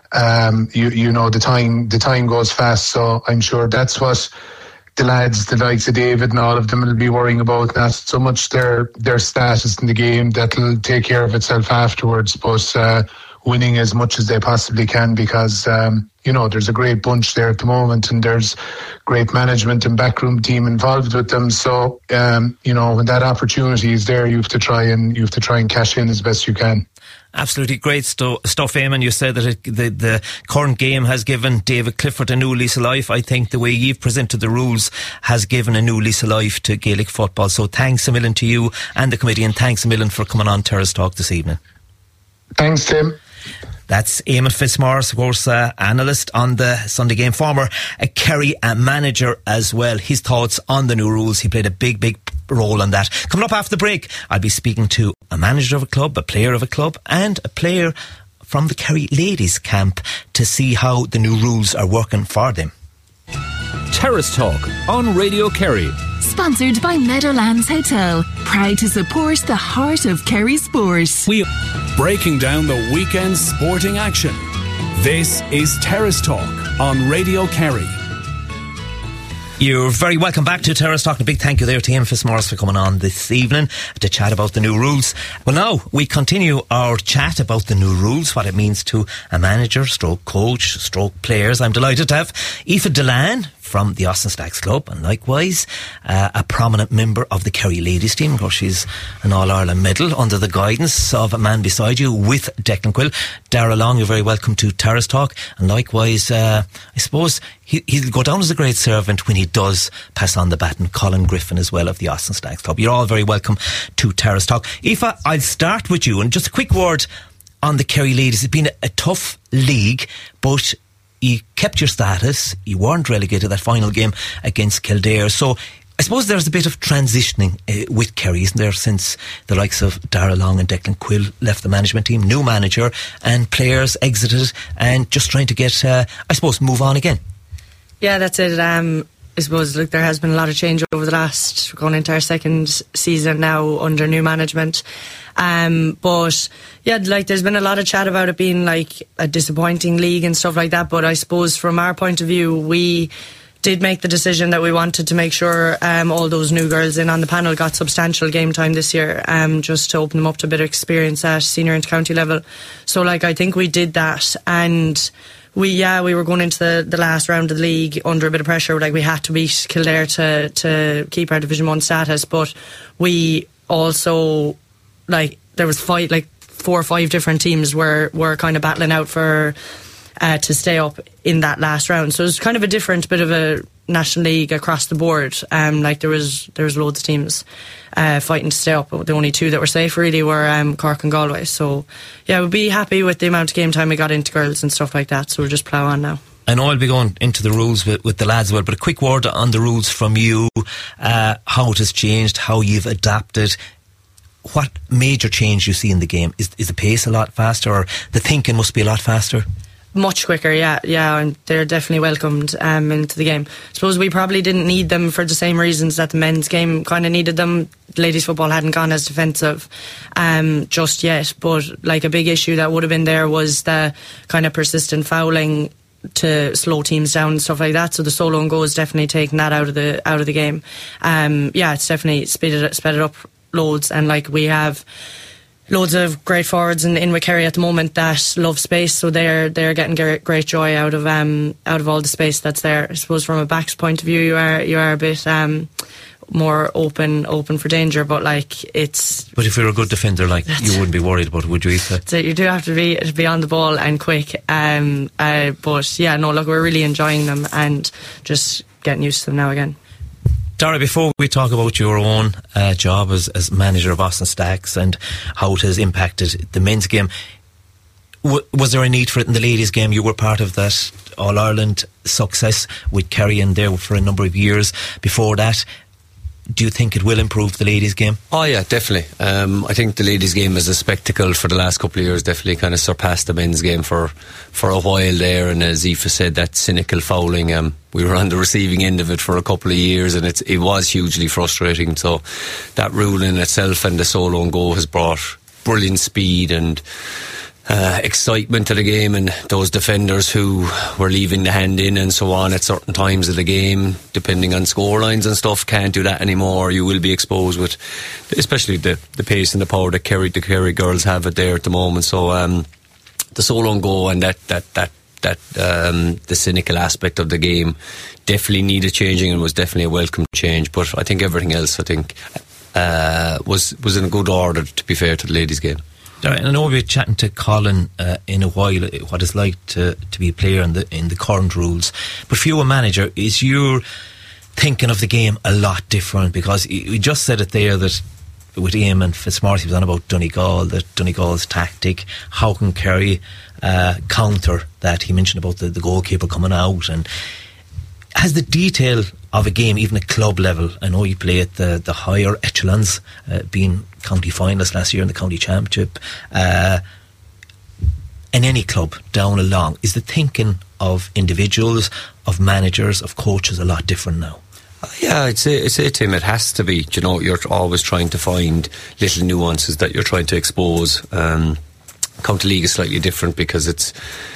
um, you you know the time the time goes fast. So I'm sure that's what the lads, the likes of David and all of them, will be worrying about, not so much their their status in the game. That'll take care of itself afterwards, but uh, winning as much as they possibly can, because um, you know there's a great bunch there at the moment, and there's great management and backroom team involved with them. So um, you know when that opportunity is there, you have to try and you have to try and cash in as best you can. Absolutely great stu- stuff, Eamon. You said that it, the, the current game has given David Clifford a new lease of life. I think the way you've presented the rules has given a new lease of life to Gaelic football. So thanks a million to you and the committee, and thanks a million for coming on Terrace Talk this evening. Thanks, Tim. That's Eamon Fitzmaurice, of course, uh, analyst on the Sunday Game, former uh, Kerry uh, manager as well. His thoughts on the new rules. He played a big, big role on that. Coming up after the break, I'll be speaking to a manager of a club, a player of a club, and a player from the Kerry ladies camp to see how the new rules are working for them. Terrace Talk on Radio Kerry. Sponsored by Meadowlands Hotel. Proud to support the heart of Kerry sport. We are breaking down the weekend's sporting action. This is Terrace Talk on Radio Kerry. You're very welcome back to Terrace Talk. A big thank you there to Ian Fitzmaurice for coming on this evening to chat about the new rules. Well, now we continue our chat about the new rules, what it means to a manager, stroke coach, stroke players. I'm delighted to have Aoife Delan from the Austin Stacks Club, and likewise uh, a prominent member of the Kerry ladies team. Of course, she's an All-Ireland medal under the guidance of a man beside you with Declan Quill. Darragh Long, you're very welcome to Terrace Talk, and likewise uh, I suppose he, he'll go down as a great servant when he does pass on the baton. Colin Griffin as well of the Austin Stacks Club. You're all very welcome to Terrace Talk. Aoife, I'll start with you, and just a quick word on the Kerry ladies. It's been a, a tough league, but you kept your status. You weren't relegated that final game against Kildare. So I suppose there's a bit of transitioning uh, with Kerry, isn't there, since the likes of Darragh Long and Declan Quill left the management team, new manager, and players exited, and just trying to get, uh, I suppose, move on again. Yeah, that's it. Um, I suppose, look, there has been a lot of change over the last, going into our second season now under new management. Um, but yeah, like there's been a lot of chat about it being like a disappointing league and stuff like that. But I suppose from our point of view, we did make the decision that we wanted to make sure um, all those new girls in on the panel got substantial game time this year, um, just to open them up to a bit of experience at senior and county level. So like I think we did that, and we yeah we were going into the, the last round of the league under a bit of pressure. Like we had to beat Kildare to to keep our Division One status, but we also, like, there was five, like four or five different teams were were kind of battling out for uh, to stay up in that last round. So it was kind of a different bit of a National League across the board. Um, like there was there was loads of teams uh, fighting to stay up. The only two that were safe really were um, Cork and Galway. So yeah, we'd be happy with the amount of game time we got into girls and stuff like that. So we'll just plough on now. I know I'll be going into the rules with, with the lads as well, but a quick word on the rules from you, uh, how it has changed, how you've adapted. What major change you see in the game? Is is the pace a lot faster, or the thinking must be a lot faster? Much quicker, yeah, yeah, and they're definitely welcomed um, into the game. I suppose we probably didn't need them for the same reasons that the men's game kind of needed them. Ladies football hadn't gone as defensive um, just yet, but like a big issue that would have been there was the kind of persistent fouling to slow teams down and stuff like that. So the solo and go is definitely taking that out of the out of the game. Um, yeah, it's definitely sped it, sped it up loads, and like we have loads of great forwards in, in Kerry at the moment that love space, so they're they're getting great, great joy out of um out of all the space that's there. I suppose from a back's point of view, you are you are a bit um more open open for danger, but like it's. But if you're a good defender, like you wouldn't be worried about it, would you? So you do have to be to be on the ball and quick. Um, uh, but yeah, no, look, we're really enjoying them and just getting used to them now again. Darragh, before we talk about your own uh, job as, as manager of Austin Stacks and how it has impacted the men's game, w- was there a need for it in the ladies' game? You were part of that All-Ireland success with Kerry in there for a number of years before that. Do you think it will improve the ladies' game? Oh yeah, definitely. Um, I think the ladies' game as a spectacle for the last couple of years definitely kind of surpassed the men's game for, for a while there. And as Aoife said, that cynical fouling, um, we were on the receiving end of it for a couple of years, and it's, it was hugely frustrating. So that rule in itself and the solo and go has brought brilliant speed and Uh, excitement to the game, and those defenders who were leaving the hand in and so on at certain times of the game, depending on score lines and stuff, can't do that anymore. You will be exposed with, especially the, the pace and the power that Kerry, the Kerry girls have it there at the moment. So um, the solo and go and that that that that um, the cynical aspect of the game definitely needed changing, and was definitely a welcome change. But I think everything else, I think, uh, was was in a good order, to be fair to the ladies' game. I know we'll be chatting to Colin uh, in a while what it's like to, to be a player in the in the current rules, but for you, a manager, is your thinking of the game a lot different? Because you just said it there that with Ian and Fitzmaurice, he was on about Donegal, that Donegal's tactic, how can Kerry uh, counter that? He mentioned about the, the goalkeeper coming out, and has the detail of a game, even at club level, I know you play at the, the higher echelons, uh, being county finalist last year in the county championship, uh, in any club down along, is the thinking of individuals, of managers, of coaches, a lot different now. Yeah, I'd say, I'd say, Tim, it has to be. You know, you're always trying to find little nuances that you're trying to expose. Um, County League is slightly different because it's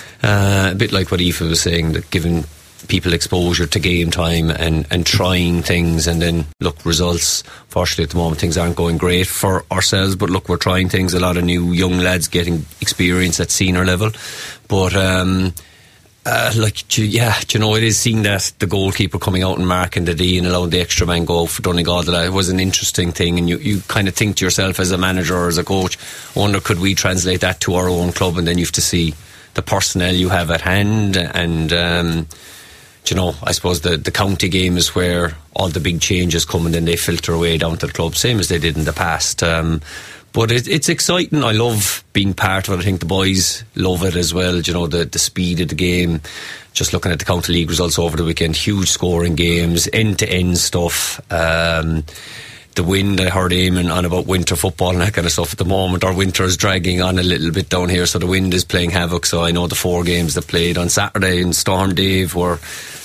uh, a bit like what Aoife was saying, that giving people exposure to game time and, and trying things, and then look, results. Fortunately at the moment things aren't going great for ourselves, but look, we're trying things. A lot of new young lads getting experience at senior level, but um Uh, like, yeah, do you know, it is seeing that the goalkeeper coming out and marking the D and allowing the extra man go for Donegal, that it was an interesting thing, and you, you kind of think to yourself as a manager or as a coach, I wonder could we translate that to our own club, and then you have to see the personnel you have at hand, and um, do you know, I suppose the, the county game is where all the big changes come and then they filter away down to the club, same as they did in the past. Um, But it, it's exciting. I love being part of it. I think the boys love it as well. You know, the, the speed of the game. Just looking at the County League results over the weekend, huge scoring games, end-to-end stuff. Um, the wind, I heard Eamon on about winter football and that kind of stuff. At the moment, our winter is dragging on a little bit down here, so the wind is playing havoc. So I know the four games that played on Saturday in Storm Dave were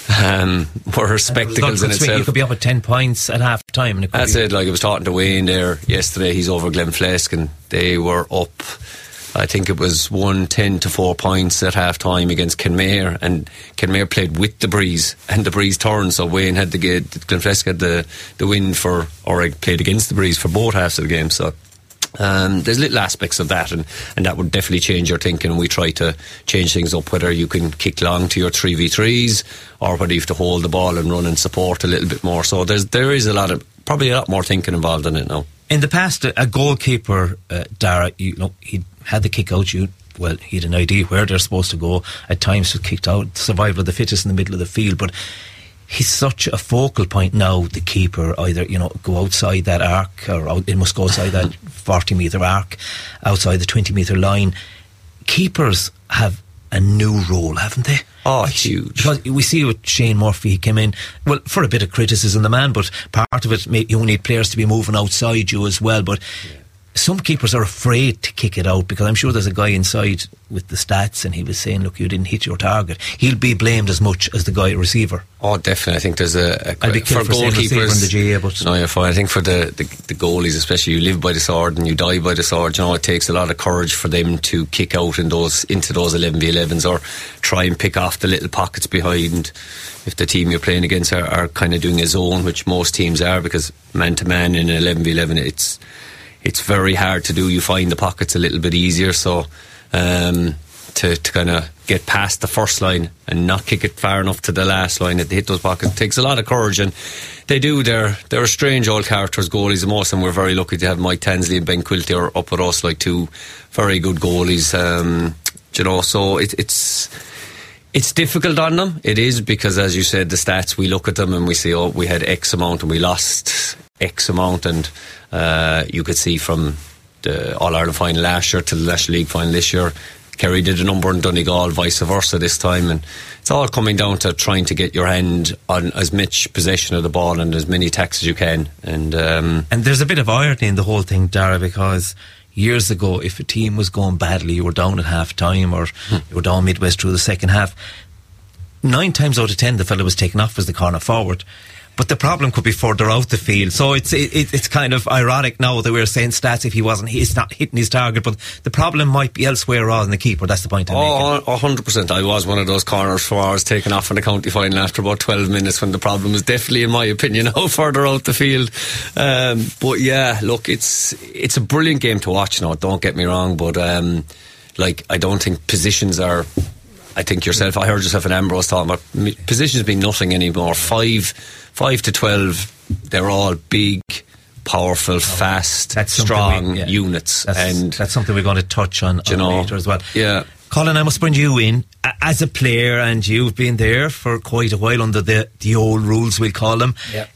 um, were spectacles in itself. You could be up at ten points at half time. And it That's it. Like, I was talking to Wayne there yesterday. He's over Glenflesk, and they were up, I think it was one ten to four points at half time against Kenmare, and Kenmare played with the breeze, and the breeze turned, so Wayne had to get Glenflesk had the, the win for, or played against the breeze for both halves of the game. So Um, there's little aspects of that, and, and that would definitely change your thinking, and we try to change things up, whether you can kick long to your three v threes or whether you have to hold the ball and run and support a little bit more. So there's there is a lot of probably a lot more thinking involved in it now. In the past, a goalkeeper, uh, Dara, you know, he had the kick out, you well, he had an idea where they're supposed to go. At times was kicked out, survival of the fittest in the middle of the field, but he's such a focal point now, the keeper, either, you know, go outside that arc, or out, it must go outside that forty metre arc, outside the twenty metre line. Keepers have a new role, haven't they? Oh, it's huge. Because we see with Shane Murphy, he came in, well, for a bit of criticism, the man, but part of it, you need players to be moving outside you as well, but yeah. Some keepers are afraid to kick it out, because I'm sure there's a guy inside with the stats, and he was saying, look, you didn't hit your target. He'll be blamed as much as the guy receiver. Oh, definitely. I think there's a, a I'd be for, for goalkeepers in the G A A, but no, you're fine. I think for the, the, the goalies especially, you live by the sword and you die by the sword. You know, it takes a lot of courage for them to kick out in those into those eleven v elevens, or try and pick off the little pockets behind if the team you're playing against are, are kind of doing a zone, which most teams are, because man to man in an eleven v eleven, it's it's very hard to do. You find the pockets a little bit easier, so um, to, to kind of get past the first line and not kick it far enough to the last line that they hit those pockets, it takes a lot of courage, and they do. They're they're strange old characters, goalies, and most of them. We're very lucky to have Mike Tansley and Ben Quilty are up with us, like two very good goalies. Um, you know, so it, it's it's difficult on them. It is, because, as you said, the stats, we look at them and we say, oh, we had X amount and we lost X amount, and uh, you could see from the All-Ireland final last year to the National League final this year, Kerry did a number in Donegal, vice versa this time, and it's all coming down to trying to get your hand on as much possession of the ball and as many attacks as you can. And um, and there's a bit of irony in the whole thing, Dara, because years ago, if a team was going badly, you were down at half time, or hmm. you were down midway through the second half, nine times out of ten the fella was taken off as the corner forward. But the problem could be further out the field. So it's it, it's kind of ironic now that we're saying stats if he wasn't, he's not hitting his target, but the problem might be elsewhere rather than the keeper. That's the point I'm oh, making. one hundred percent. I was one of those corners for hours taken off in the county final after about twelve minutes, when the problem was definitely, in my opinion, out further out the field. Um, but yeah, look, it's it's a brilliant game to watch now, don't get me wrong, but um, like, I don't think positions are, I think yourself, I heard yourself and Ambrose talking about positions being nothing anymore. Five Five to twelve, they're all big, powerful, fast, that's strong we, yeah. units, that's, and that's something we're going to touch on, on know, later as well. Yeah, Colin, I must bring you in as a player, and you've been there for quite a while under the the old rules, we'll call them. Yeah.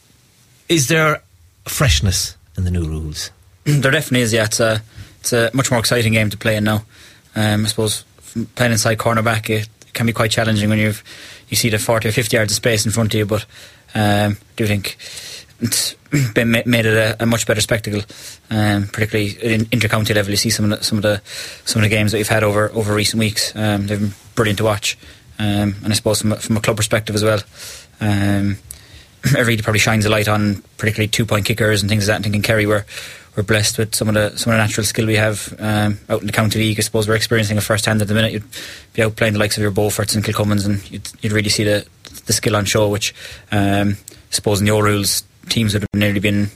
Is there freshness in the new rules? There definitely is. Yeah, it's a it's a much more exciting game to play in now. Um, I suppose playing inside cornerback, it can be quite challenging when you've you see the forty or fifty yards of space in front of you, but um, I do think it's been made it a, a much better spectacle, um, particularly in inter-county level. You see some of the, some of the some of the games that we've had over over recent weeks. Um, they've been brilliant to watch. um, and I suppose from a, from a club perspective as well. Um, it really probably shines a light on particularly two point kickers and things like that. I think in Kerry we're we're blessed with some of the some of the natural skill we have um, out in the county league. I suppose we're experiencing it first hand at the minute. You'd be out playing the likes of your Beauforts and Kilcummins, and you'd, you'd really see the the skill on show, which um, I suppose in the old rules teams would have nearly been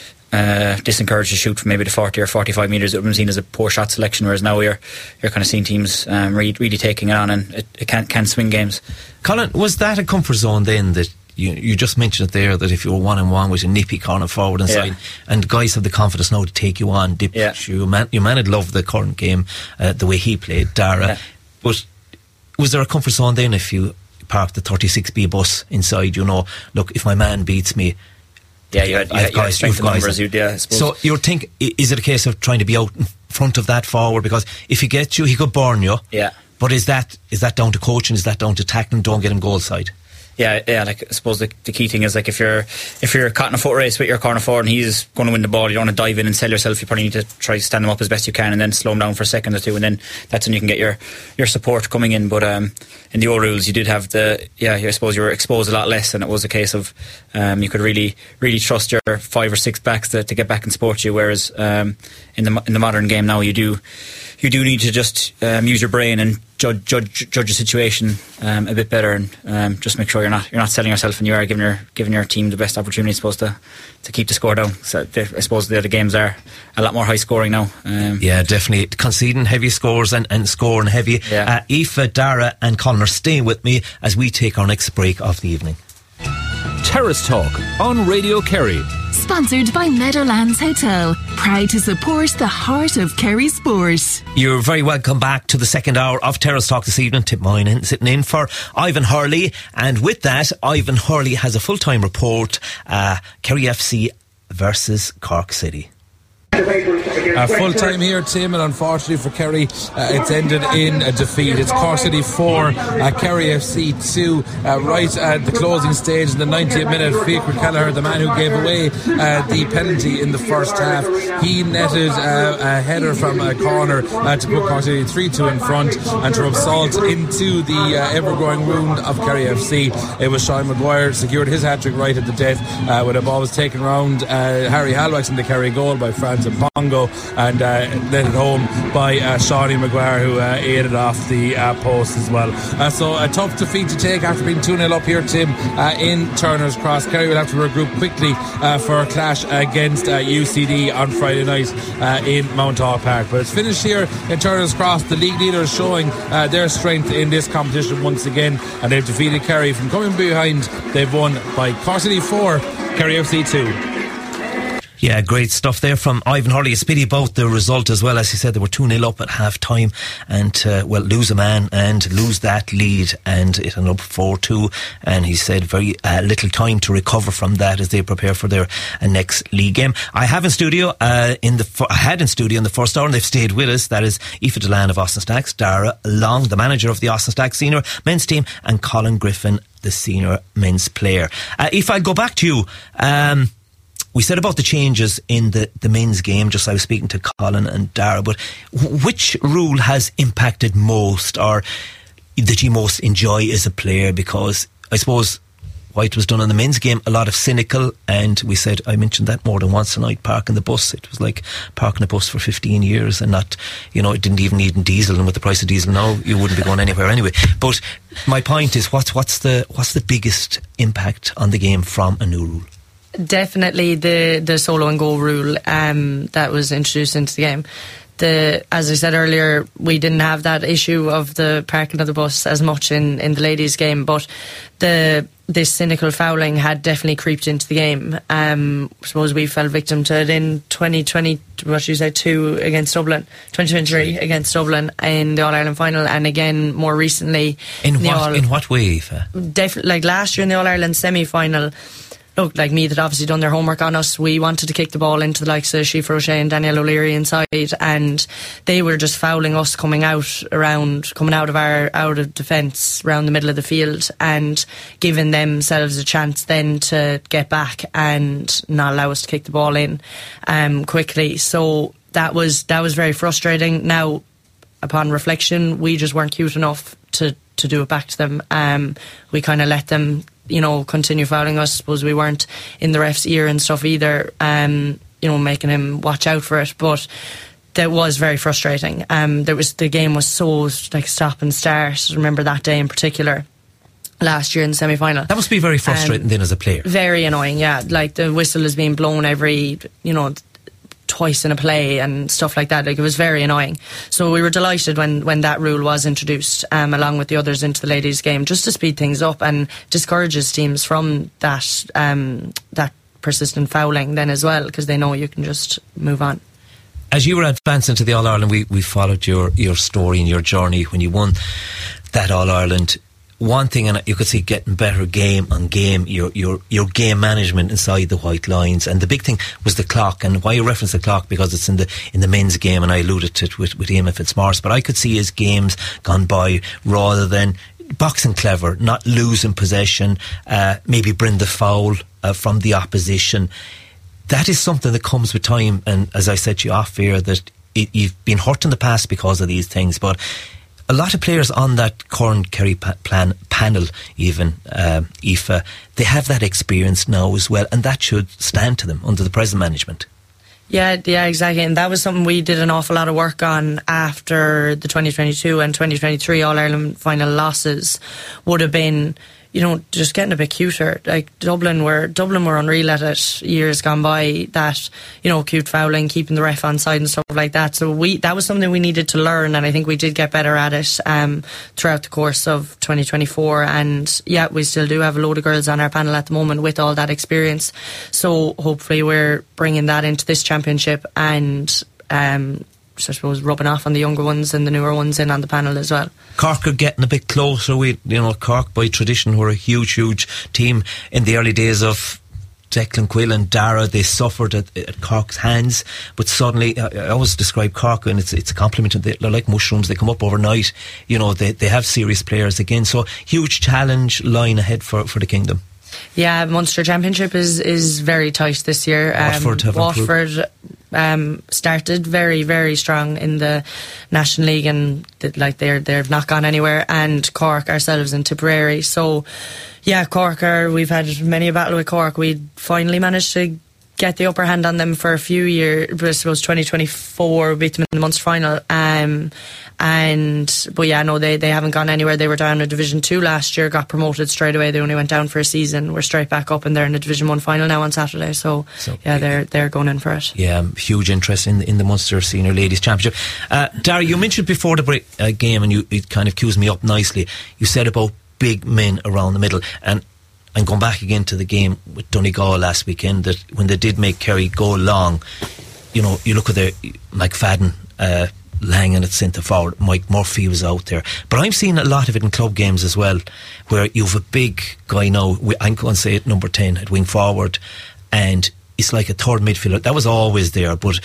uh, disencouraged to shoot from maybe the forty or forty-five metres. It would have been seen as a poor shot selection, whereas now you're you're kind of seeing teams um, really, really taking it on, and it, it can can swing games. Colin, was that a comfort zone then that you you just mentioned it there, that if you were one and one with a nippy corner forward and Yeah. side, and guys have the confidence now to take you on, dip Yeah. you man your man had loved the current game, uh, the way he played, Dara. Yeah. But was there a comfort zone then if you parked the thirty-six B bus inside, you know, look, if my man beats me, Yeah, you had, you I've had, you had strength in you've numbers. You'd, yeah, I suppose. So you're think, i- is it a case of trying to be out in front of that forward? Because if he gets you, he could burn you. Yeah. But is that is that down to coaching? Is that down to tackling? Don't get him goal side. Yeah, yeah. Like I suppose the, the key thing is, like, if you're if you're caught in a foot race with your corner forward and he's going to win the ball, you don't want to dive in and sell yourself. You probably need to try to stand him up as best you can and then slow him down for a second or two, and then that's when you can get your, your support coming in. But um, in the old rules, you did have the yeah. I suppose you were exposed a lot less, and it was a case of um, you could really really trust your five or six backs to, to get back and support you. Whereas um, in the in the modern game now, you do you do need to just um, use your brain and judge judge judge a situation um, a bit better, and um, just make sure you're not you're not selling yourself, and you are giving your giving your team the best opportunity, supposed to to keep the score down. So I suppose the other games are a lot more high scoring now. Um, Yeah, definitely conceding heavy scores and, and scoring heavy. Yeah. Uh, Aoife, Dara, and Colin are staying with me as we take our next break of the evening. Terrace Talk on Radio Kerry. Sponsored by Meadowlands Hotel. Proud to support the heart of Kerry sport. You're very welcome back to the second hour of Terrace Talk this evening. Tip Moynihan sitting in for Ivan Hurley, and with that, Ivan Hurley has a full-time report. Uh, Kerry F C versus Cork City. Uh, full time here, Tim, and unfortunately for Kerry, uh, it's ended in a defeat. It's Cork City four, uh, Kerry F C two. Uh, right at the closing stage in the ninetieth minute, Fiacre Kelleher, the man who gave away uh, the penalty in the first half, he netted uh, a header from a corner uh, to put Cork City three two in front and to rub salt into the uh, ever-growing wound of Kerry F C. It was Sean Maguire secured his hat-trick right at the death, uh, with a ball was taken round uh, Harry Halwax in the Kerry goal by Franz Pongo, and uh, let it home by uh, Shawnee Maguire, who uh, aided off the uh, post as well. Uh, so a tough defeat to take after being two nil up here, Tim, uh, in Turner's Cross. Kerry will have to regroup quickly uh, for a clash against uh, U C D on Friday night uh, in Mount Hall Park. But it's finished here in Turner's Cross. The league leaders showing uh, their strength in this competition once again, and they've defeated Kerry from coming behind. They've won by Cork City four, Kerry F C two. Yeah, great stuff there from Ivan Hurley. It's pity about the result as well. As he said, they were two nil up at half time, and uh, well, lose a man and lose that lead, and it ended up four two, and he said very uh, little time to recover from that as they prepare for their uh, next league game. I have in studio uh, in the I had in studio in the first hour, and they've stayed with us. That is Aoife Delan of Austin Stacks, Dara Long, the manager of the Austin Stacks senior men's team, and Colin Griffin, the senior men's player. Uh, Aoife, I'll go back to you. Um, We said about the changes in the, the men's game, just I was speaking to Colin and Dara, but w- which rule has impacted most, or that you most enjoy as a player? Because I suppose what was done in the men's game, a lot of cynical, and we said, I mentioned that more than once tonight, parking the bus. It was like parking a bus for fifteen years and not, you know, it didn't even need diesel, and with the price of diesel now, you wouldn't be going anywhere anyway. But my point is, what's, what's the what's the biggest impact on the game from a new rule? Definitely the, the solo and goal rule um, that was introduced into the game. The, as I said earlier, we didn't have that issue of the parking of the bus as much in, in the ladies' game, but the this cynical fouling had definitely creeped into the game. Um, I suppose we fell victim to it in twenty twenty, what you said, two against Dublin, twenty twenty-three against Dublin in the All Ireland final, and again more recently in in what All, in what way, Aoife? Def, like last year in the All Ireland semi final. Look, like me, that obviously done their homework on us. We wanted to kick the ball into the likes of Shifa O'Shea and Danielle O'Leary inside, and they were just fouling us coming out around, coming out of our out of defence around the middle of the field, and giving themselves a chance then to get back and not allow us to kick the ball in um, quickly. So that was that was very frustrating. Now, upon reflection, we just weren't cute enough to to do it back to them. Um, we kind of let them, you know, continue fouling us. I suppose we weren't in the ref's ear and stuff either, um, you know, making him watch out for it. But that was very frustrating. Um, there was the game was so like stop and start. I remember that day in particular. Last year in the semi-final. That must be very frustrating um, then as a player. Very annoying, yeah. Like the whistle is being blown every, you know, twice in a play and stuff like that. Like it was very annoying. So we were delighted when, when that rule was introduced, um, along with the others into the ladies' game, just to speed things up and discourages teams from that um, that persistent fouling then as well, because they know you can just move on. As you were advancing to the All-Ireland, we, we followed your, your story and your journey when you won that All-Ireland. One thing, and you could see getting better game on game, your your your game management inside the white lines, and the big thing was the clock. And why you reference the clock, because it's in the in the men's game, and I alluded to it with, with Eamon Fitzmaurice, but I could see his games gone by rather than boxing clever, not losing possession, uh, maybe bring the foul uh, from the opposition. That is something that comes with time, and as I said to you off air, that it, you've been hurt in the past because of these things, but a lot of players on that Corn Kerry pa- plan, panel, even uh, Aoife, they have that experience now as well, and that should stand to them under the present management. Yeah, yeah, exactly. And that was something we did an awful lot of work on after the twenty twenty-two and twenty twenty-three All-Ireland final losses. Would have been, you know, just getting a bit cuter. Like Dublin were Dublin were unreal at it years gone by. That, you know, cute fouling, keeping the ref on side and stuff like that. So we that was something we needed to learn, and I think we did get better at it um, throughout the course of twenty twenty-four. And yeah, we still do have a load of girls on our panel at the moment with all that experience. So hopefully we're bringing that into this championship and um, I suppose rubbing off on the younger ones and the newer ones in on the panel as well. Cork are getting a bit closer. We, you know, Cork by tradition were a huge, huge team in the early days of Declan Quill and Dara. They suffered at, at Cork's hands, but suddenly, I, I always describe Cork, and it's it's a compliment. They're like mushrooms; they come up overnight. You know, they they have serious players again. So huge challenge lying ahead for for the Kingdom. Yeah, Munster Championship is is very tight this year. Waterford have um, Waterford um, started very very strong in the National League, and like they're they've not gone anywhere. And Cork ourselves in Tipperary. So yeah, Cork are. We've had many a battle with Cork. We finally managed to get the upper hand on them for a few years. But I suppose twenty twenty-four beat them in the Munster final. Um, and but yeah, no, they they haven't gone anywhere. They were down in Division Two last year, got promoted straight away. They only went down for a season. We're straight back up, and they're in the Division One final now on Saturday. So, so yeah, they're they're going in for it. Yeah, huge interest in in the Munster Senior Ladies Championship. Uh, Dara, you mentioned before the break, uh, game, and you it kind of cues me up nicely. You said about big men around the middle, and and going back again to the game with Donegal last weekend, that when they did make Kerry go long, you know, you look at the McFadden, uh, Langan at centre forward, Mike Murphy was out there, but I'm seeing a lot of it in club games as well, where you've a big guy now, I'm going to say it, number ten at wing forward, and it's like a third midfielder. That was always there, but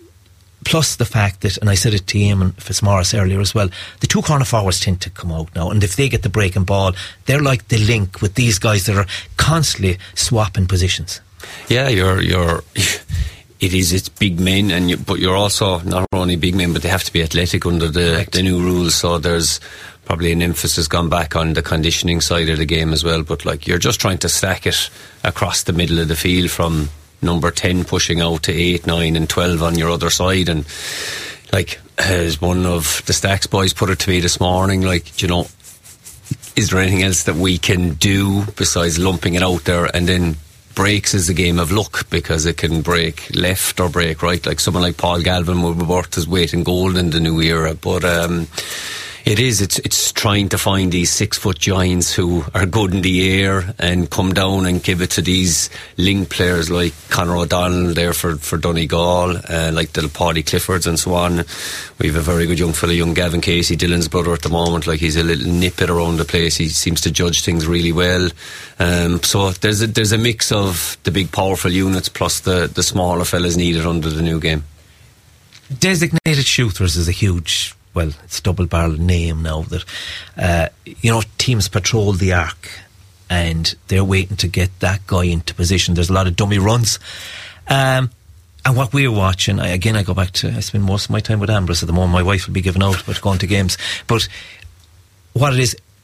plus the fact that, and I said it to him and Fitzmaurice earlier as well, the two corner forwards tend to come out now, and if they get the breaking ball, they're like the link with these guys that are constantly swapping positions. Yeah, you're you're it is, it's big men, and you, but you're also not only big men, but they have to be athletic under the, the new rules. So there's probably an emphasis gone back on the conditioning side of the game as well. But like, you're just trying to stack it across the middle of the field from number ten pushing out to eight, nine and twelve on your other side. And like, as one of the Stacks boys put it to me this morning, like, you know, is there anything else that we can do besides lumping it out there? And then breaks is a game of luck, because it can break left or break right. Like someone like Paul Galvin would be worth his weight in gold in the new era. But um It is, it's it's trying to find these six foot giants who are good in the air and come down and give it to these link players like Conor O'Donnell there for, for Donegal, uh, like the Paddy Cliffords and so on. We have a very good young fella, young Gavin Casey, Dylan's brother at the moment. Like, he's a little nippet around the place. He seems to judge things really well. Um, so there's a, there's a mix of the big powerful units plus the, the smaller fellas needed under the new game. Designated shooters is a huge, well, it's double-barreled name now, that uh, you know, teams patrol the arc and they're waiting to get that guy into position. There's a lot of dummy runs, um, and what we're watching, I, again I go back to, I spend most of my time with Ambrose at the moment. My wife will be giving out about going to games, but what it is,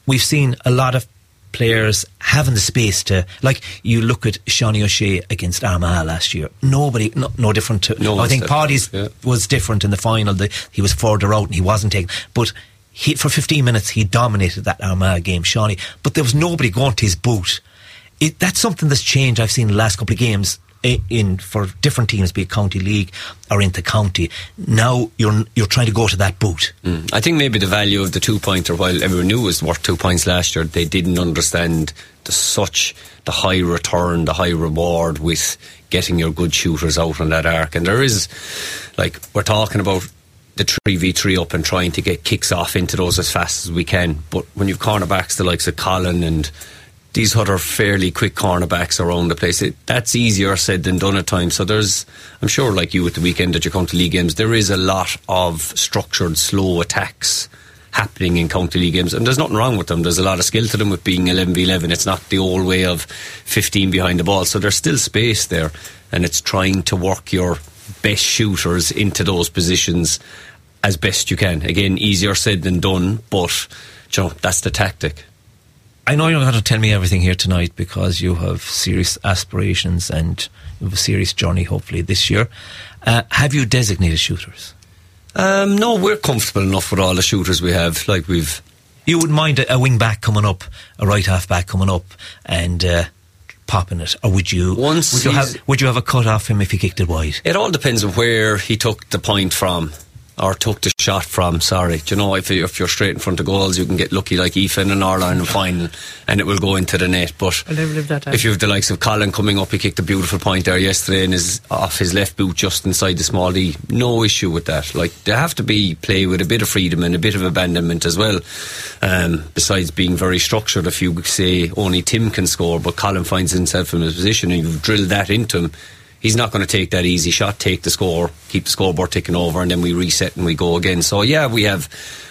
we've seen a lot of players having the space to, like, you look at Shawnee O'Shea against Armagh last year. Nobody, no, no different to. No, I think Paddy's yeah. was different in the final. The, he was further out and he wasn't taken. But he, for fifteen minutes, he dominated that Armagh game, Shawnee. But there was nobody going to his boot. It, that's something that's changed. I've seen the last couple of games in, in for different teams, be it county league or into county. Now you're you're trying to go to that boot. Mm. I think maybe the value of the two pointer, while everyone knew it was worth two points last year, they didn't understand the such the high return, the high reward with getting your good shooters out on that arc. And there is, like, we're talking about the three v three up and trying to get kicks off into those as fast as we can. But when you've cornerbacks the likes of Colin and these other fairly quick cornerbacks around the place, it, that's easier said than done at times. So there's, I'm sure, like you at the weekend at your county league games, there is a lot of structured slow attacks happening in county league games, and there's nothing wrong with them. There's a lot of skill to them with being eleven v eleven. It's not the old way of fifteen behind the ball, so there's still space there, and it's trying to work your best shooters into those positions as best you can. Again, easier said than done, but you know, that's the tactic. I know you're not going to tell me everything here tonight because you have serious aspirations and you have a serious journey hopefully this year. Uh, have you designated shooters? Um, no, we're comfortable enough with all the shooters we have. Like we've, you wouldn't mind a, a wing back coming up, a right half back coming up, and uh, popping it, or would you? Once would you have would you have a cut off him if he kicked it wide? It all depends on where he took the point from, or took the shot from. Sorry, do you know, if, you, if you're straight in front of goals, you can get lucky like Ethan in All Ireland final, and it will go into the net. But I'll never live that down. If you have the likes of Colin coming up, he kicked a beautiful point there yesterday and is off his left boot just inside the small D. No issue with that. Like, they have to be play with a bit of freedom and a bit of abandonment as well. Um, besides being very structured, if you say only Tim can score, but Colin finds himself in his position and you've drilled that into him, he's not going to take that easy shot, take the score, keep the scoreboard ticking over, and then we reset and we go again. So yeah, we have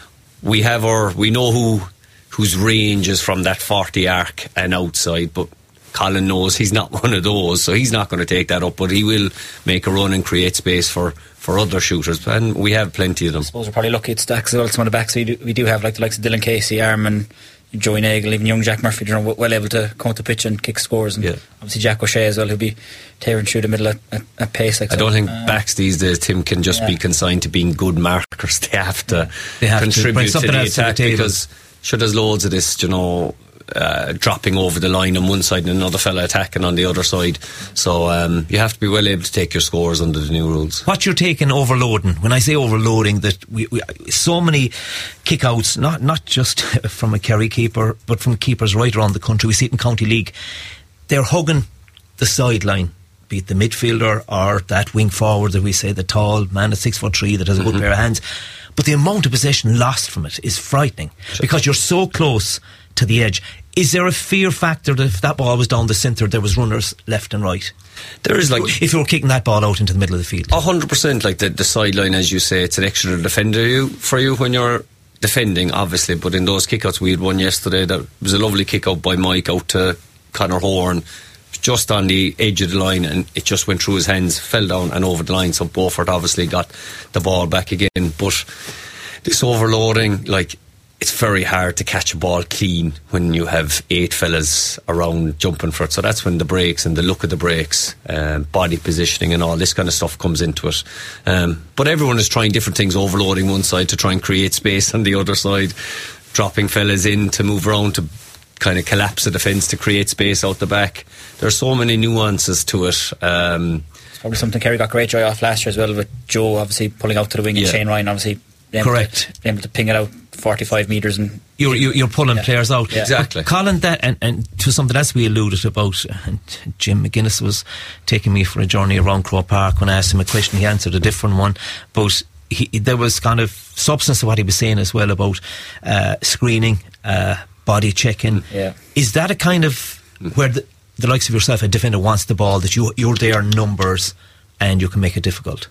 we have our we know who whose range is from that forty arc and outside, but Colin knows he's not one of those, so he's not going to take that up, but he will make a run and create space for, for other shooters, and we have plenty of them. I suppose we're probably lucky at stacks as well, some of the backs we do, we do have, like the likes of Dylan Casey, Arman, Joey Nagle, even young Jack Murphy, you know, well able to come out the pitch and kick scores, and yeah. obviously Jack O'Shea as well, who'll be tearing through the middle at, at, at pace. Like I so. don't think uh, backs these days, Tim, can just yeah. be consigned to being good markers. They have to they have contribute to, to the attack, to the because sure, there's loads of this, you know, uh, dropping over the line on one side and another fella attacking on the other side. So um, you have to be well able to take your scores under the new rules. What you're taking overloading, when I say overloading, that we, we so many kickouts, not not just from a Kerry keeper, but from keepers right around the country. We see it in County League. They're hugging the sideline, be it the midfielder or that wing forward that we say, the tall man at six foot three that has a good mm-hmm. pair of hands. But the amount of possession lost from it is frightening sure. because you're so close to the edge. Is there a fear factor that if that ball was down the centre, there was runners left and right? There is, like, if you were kicking that ball out into the middle of the field. A hundred percent, like the, the sideline, as you say, it's an extra defender you for you when you're defending, obviously. But in those kickouts, we had one yesterday that was a lovely kick out by Mike out to Conor Horn, just on the edge of the line, and it just went through his hands, fell down and over the line. So Beaufort obviously got the ball back again. But this overloading, like, it's very hard to catch a ball clean when you have eight fellas around jumping for it. So that's when the breaks and the look of the breaks, um, body positioning and all this kind of stuff comes into it. Um, but everyone is trying different things, overloading one side to try and create space on the other side, dropping fellas in to move around to kind of collapse the defence to create space out the back. There's so many nuances to it. Um, it's probably something Kerry got great joy off last year as well, with Joe obviously pulling out to the wing yeah. and Shane Ryan obviously correct able to, able to ping it out forty-five metres and you're, you're, you're pulling yeah. players out yeah. exactly. But Colin, that and, and to something else we alluded about, and Jim McGuinness was taking me for a journey around Croke Park. When I asked him a question, he answered a different one, but he, there was kind of substance to what he was saying as well about uh, screening, uh, body checking. Yeah. Is that a kind of where the, the likes of yourself, a defender wants the ball, that you, you're there in numbers and you can make it difficult?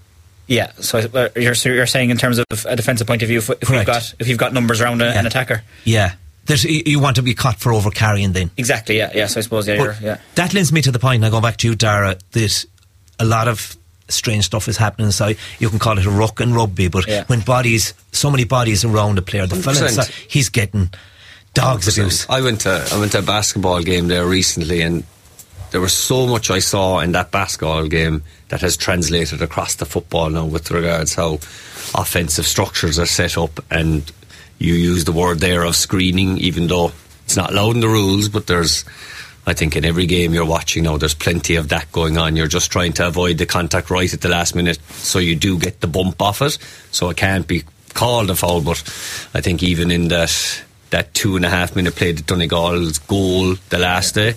Yeah, so uh, you're, so you're saying in terms of a defensive point of view, if, if you've got if you've got numbers around a, yeah. an attacker, yeah, There's, you want to be caught for over carrying then. Exactly, yeah, yeah. So I suppose yeah, you're, yeah. That leads me to the point. Now going back to you, Dara, that a lot of strange stuff is happening inside. You can call it a ruck and rugby, but yeah. when bodies, so many bodies around a player, the fella inside, he's getting Dogs abuse. I went to I went to a basketball game there recently, and there was so much I saw in that basketball game that has translated across the football now with regards how offensive structures are set up. And you use the word there of screening, even though it's not allowed in the rules, but there's, I think in every game you're watching now, there's plenty of that going on. You're just trying to avoid the contact right at the last minute, so you do get the bump off it, so it can't be called a foul. But I think even in that that two and a half minute play, the Donegal's goal the last day,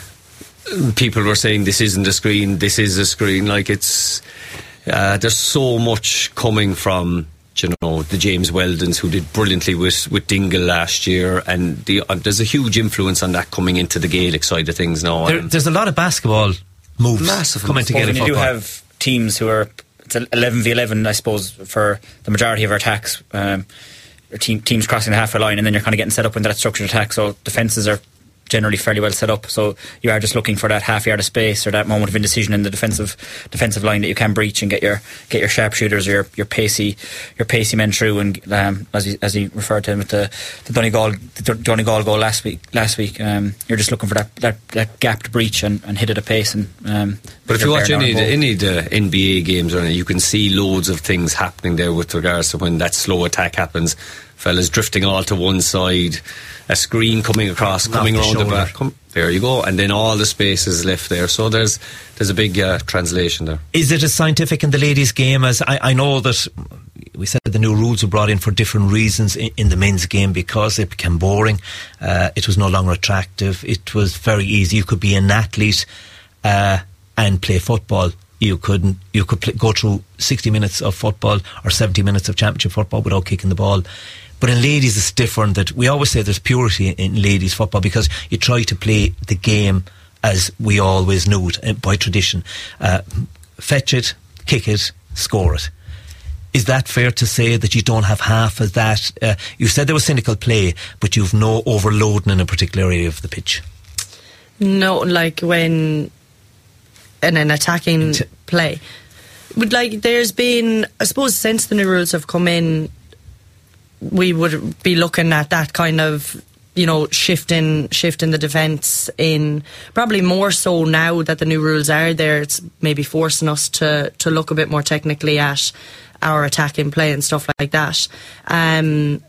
people were saying this isn't a screen, this is a screen. Like, it's uh, there's so much coming from, you know, the James Weldons, who did brilliantly with, with Dingle last year, and the, uh, there's a huge influence on that coming into the Gaelic side of things now. There, there's a lot of basketball moves Massive coming together. You do have teams who are, it's eleven v eleven, I suppose, for the majority of our attacks. Um, team, teams crossing the halfway line, and then you're kind of getting set up into that structured attack, so defences are generally fairly well set up, so you are just looking for that half yard of space or that moment of indecision in the defensive defensive line that you can breach and get your get your sharpshooters or your, your pacey your pacey men through. And um, as he as he referred to him with the the Donegal the Donegal goal last week last week um, you're just looking for that, that, that gap to breach and, and hit it at pace. And um, but if you watch any the, any of the N B A games, or you can see loads of things happening there with regards to when that slow attack happens. Fellas drifting all to one side, a screen coming across, Not coming the around shoulder. the back. Come, there you go, and then all the space is left there. So there's there's a big uh, translation there. Is it as scientific in the ladies' game as I, I know that we said the new rules were brought in for different reasons in, in the men's game, because it became boring. Uh, it was no longer attractive. It was very easy. You could be an athlete uh, and play football. You couldn't. You could play, go through sixty minutes of football or seventy minutes of championship football without kicking the ball. But in ladies it's different. That we always say there's purity in ladies football, because you try to play the game as we always knew it by tradition. Uh, fetch it, kick it, score it. Is that fair to say that you don't have half of that? Uh, you said there was cynical play, but you've no overloading in a particular area of the pitch. No, like when in an attacking T- play. But like there's been, I suppose since the new rules have come in, we would be looking at that kind of, you know, shifting shifting the defence in, probably more so now that the new rules are there. It's maybe forcing us to, to look a bit more technically at our attacking play and stuff like that. Um,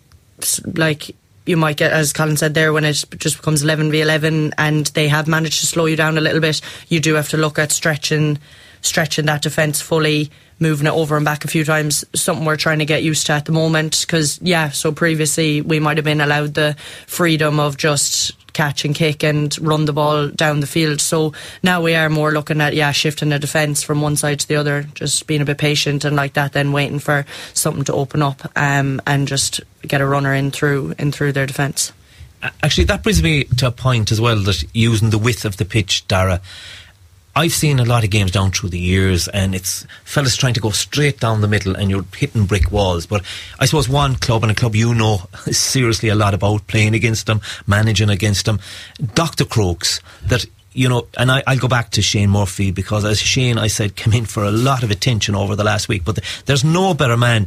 like you might get, as Colin said there, when it just becomes eleven v eleven and they have managed to slow you down a little bit, you do have to look at stretching stretching that defence fully, moving it over and back a few times, something we're trying to get used to at the moment. Because yeah, so previously we might have been allowed the freedom of just catch and kick and run the ball down the field, so now we are more looking at yeah shifting the defence from one side to the other, just being a bit patient and like that, then waiting for something to open up um, and just get a runner in through in through their defence. Actually, that brings me to a point as well, that using the width of the pitch, Dara, I've seen a lot of games down through the years, and it's fellas trying to go straight down the middle and you're hitting brick walls. But I suppose one club, and a club you know seriously a lot about, playing against them, managing against them, Doctor Crokes, that, you know, and I, I'll go back to Shane Murphy, because as Shane, I said, came in for a lot of attention over the last week, but the, there's no better man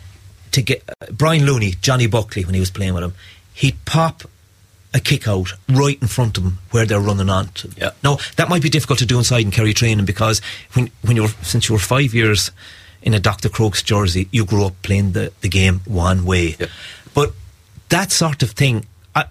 to get. uh, Brian Looney, Johnny Buckley, when he was playing with him, he'd pop a kick out right in front of them where they're running on to. Yeah. Now, that might be difficult to do inside and Kerry training, because when when you were, since you were five years in a Doctor Crokes jersey, you grew up playing the, the game one way. Yeah. But that sort of thing, uh,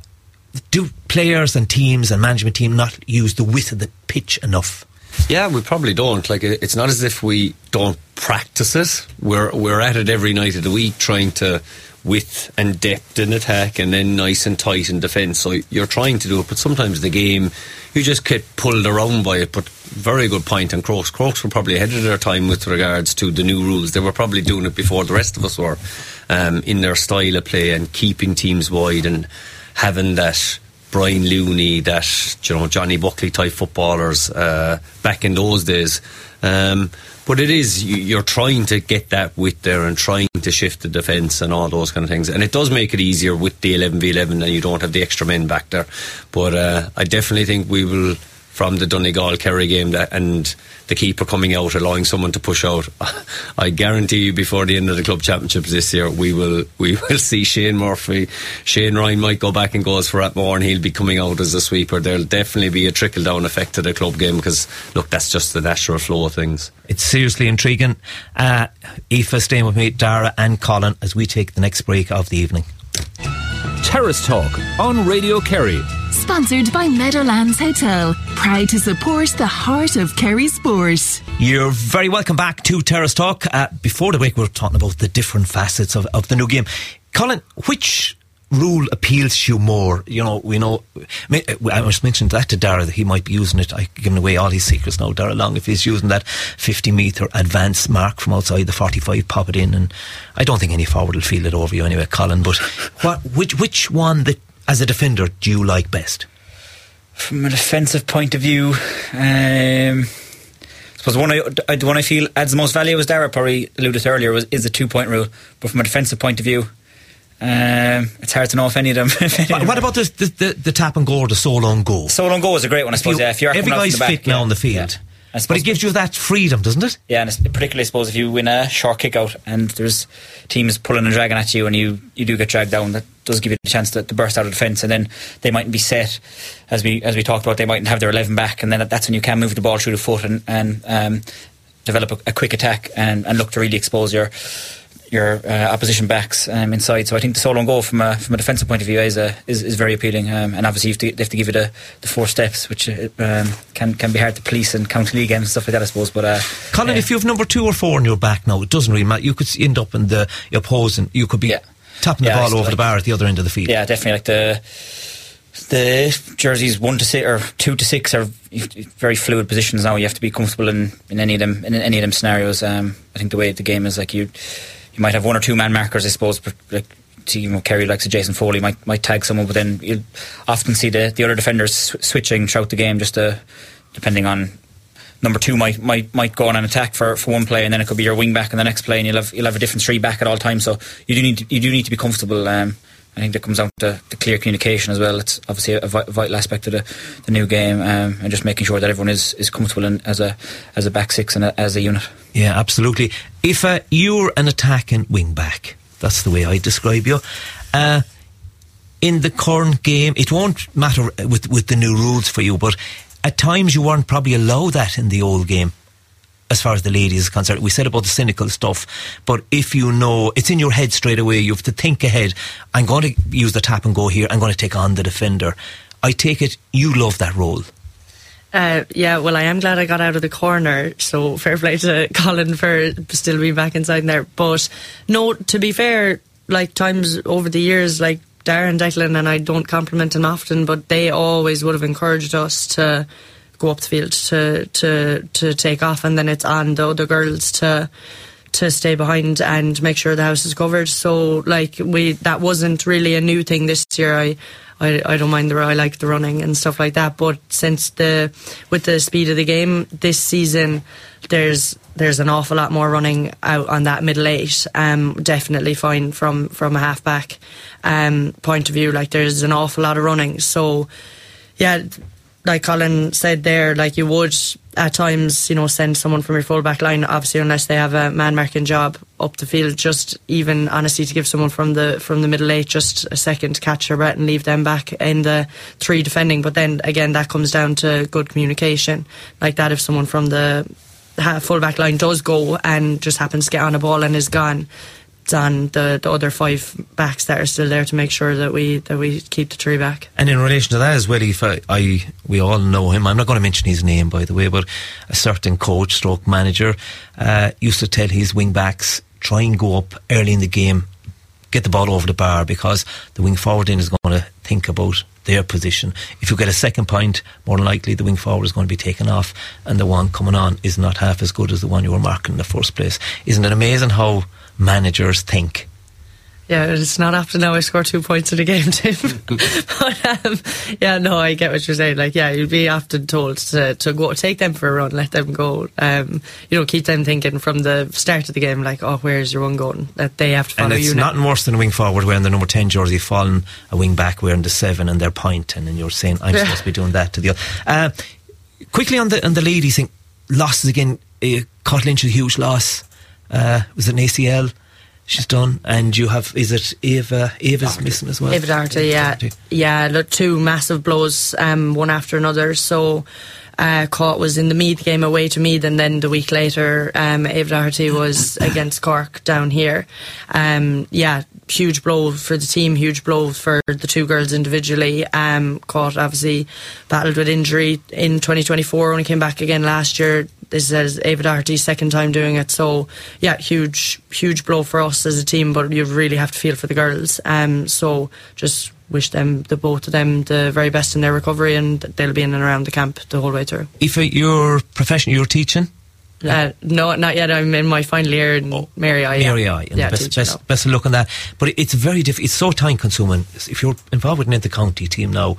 do players and teams and management team not use the width of the pitch enough? Yeah, we probably don't. Like, it's not as if we don't practice it. We're we're at it every night of the week, trying to width and depth in attack, and then nice and tight in defence. So you're trying to do it, but sometimes the game, you just get pulled around by it. But very good point on Crokes. Crokes were probably ahead of their time with regards to the new rules. They were probably doing it before the rest of us were, um, in their style of play and keeping teams wide and having that Brian Looney, that, you know, Johnny Buckley type footballers uh, back in those days. Um, but it is, you're trying to get that width there and trying to shift the defence and all those kind of things, and it does make it easier with the eleven v eleven, and you don't have the extra men back there. But uh, I definitely think we will from the Donegal Kerry game, that, and the keeper coming out, allowing someone to push out. I guarantee you, before the end of the club championships this year, we will we will see Shane Murphy, Shane Ryan might go back and goes for Atmore, and he'll be coming out as a sweeper. There'll definitely be a trickle down effect to the club game, because look, that's just the natural flow of things. It's seriously intriguing. uh, Aoife staying with me, Dara and Colin, as we take the next break of the evening. Terrace Talk on Radio Kerry. Sponsored by Meadowlands Hotel. Proud to support the heart of Kerry sport. You're very welcome back to Terrace Talk. Uh, before the break, we were talking about the different facets of, of the new game. Colin, which rule appeals to you more? You know, we know, I just mentioned that to Dara, that he might be using it. I've given away all his secrets now, Dara Long, if he's using that fifty metre advance mark from outside the forty-five, pop it in, and I don't think any forward will feel it over you anyway, Colin. But what, which which one that, as a defender, do you like best? From a defensive point of view, um, I suppose the one I, the one I feel adds the most value, as Dara probably alluded to earlier, was, is the two point rule. But from a defensive point of view, Um, it's hard to know if any of them. Any what, what about the, the, the, the tap and go or the solo and go? Solo and go is a great one, I suppose. You, yeah, if you're every guy's the back, fit now yeah, on the field, yeah. but it gives you that freedom, doesn't it? Yeah, and particularly, I suppose, if you win a short kick out and there's teams pulling and dragging at you, and you, you do get dragged down, that does give you the chance to, to burst out of defence, and then they mightn't be set, as we as we talked about. They mightn't have their eleven back, and then that's when you can move the ball through the foot and and um, develop a, a quick attack and, and look to really expose your. your uh, opposition backs um, inside. So I think the solo and go from a from a defensive point of view is a, is, is very appealing, um, and obviously you have to, they have to give you the, the four steps, which uh, um, can can be hard to police in county league games and stuff like that, I suppose. But uh, Colin, uh, if you have number two or four in your back now, it doesn't really matter. You could end up in the opposing. You could be yeah. tapping yeah, the ball over like, the bar at the other end of the field. Yeah, definitely. Like the the jerseys one to six or two to six are very fluid positions now. You have to be comfortable in, in any of them in any of them scenarios. Um, I think the way the game is, like you. You might have one or two man markers, I suppose. Like, you know, Kerry, like so Jason Foley might might tag someone, but then you'll often see the, the other defenders sw- switching throughout the game, just to, depending on number two might might might go on an attack for, for one play, and then it could be your wing back in the next play, and you'll have you'll have a different three back at all times. So you do need to, you do need to be comfortable. Um, I think that comes down to the clear communication as well. It's obviously a vital aspect of the, the new game, um, and just making sure that everyone is, is comfortable in, as a as a back six and a, as a unit. Yeah, absolutely. If uh, you're an attacking wing back, that's the way I describe you. Uh, in the current game, it won't matter with with the new rules for you, but at times you weren't probably allowed that in the old game. As far as the ladies is concerned, we said about the cynical stuff, but if you know, it's in your head straight away, you have to think ahead. I'm going to use the tap and go here, I'm going to take on the defender. I take it you love that role. Uh, yeah, well, I am glad I got out of the corner, so fair play to Colin for still being back inside there. But no, to be fair, like times over the years, like Darren, Declan, and I don't compliment him often, but they always would have encouraged us to go up the field to to to take off, and then it's on the other girls to to stay behind and make sure the house is covered. So like we that wasn't really a new thing this year. I I, I don't mind the I like the running and stuff like that, but since the with the speed of the game this season, there's there's an awful lot more running out on that middle eight. Um, definitely fine from from a half back um point of view. Like there's an awful lot of running. So yeah. Like Colin said there, like you would at times, you know, send someone from your full back line, obviously unless they have a man marking job up the field, just even honestly to give someone from the from the middle eight just a second to catch their breath and leave them back in the three defending. But then again, that comes down to good communication. Like that, if someone from the full back line does go and just happens to get on a ball and is gone, on the, the other five backs that are still there to make sure that we that we keep the three back. And in relation to that as well, if I, I we all know him, I'm not going to mention his name by the way, but a certain coach stroke manager uh, used to tell his wing backs, try and go up early in the game, get the ball over the bar, because the wing forward in is going to think about their position. If you get a second point, more than likely the wing forward is going to be taken off, and the one coming on is not half as good as the one you were marking in the first place. Isn't it amazing how managers think? Yeah, it's not often now I score two points in a game, Tim. But um, yeah, no, I get what you're saying. Like, yeah, you'd be often told to, to go take them for a run, let them go. Um, you know, keep them thinking from the start of the game, like, oh, where's your one going? That they have to follow you. And it's you nothing worse than a wing forward wearing the number ten jersey, following a wing back wearing the seven, and they're pointing, and you're saying, I'm yeah. supposed to be doing that to the other. Uh, Quickly on the on the ladies thing, losses again. Uh, Caught Lynch, a huge loss. Uh, was it an A C L? She's done, and you have, is it Ava? Ava's Doherty. Missing as well. Ava Doherty, yeah, Doherty. yeah, look, two massive blows, um, one after another. So, uh, Caught was in the Meath game away to Meath, and then the week later, um, Ava Doherty was against Cork down here. Um, yeah, huge blow for the team, huge blow for the two girls individually. Um, Caught obviously battled with injury in twenty twenty-four, only came back again last year. This is Ava Doherty's second time doing it, so yeah, huge, huge blow for us as a team. But you really have to feel for the girls. Um, so just wish them, the both of them, the very best in their recovery, and they'll be in and around the camp the whole way through. Aoife, your profession, you're teaching? Uh, no, not yet. I'm in my final year in oh, Mary I. Mary yeah. I. And yeah, best, best, best of luck on that. But it's very difficult. It's so time consuming. If you're involved with an inter-county team now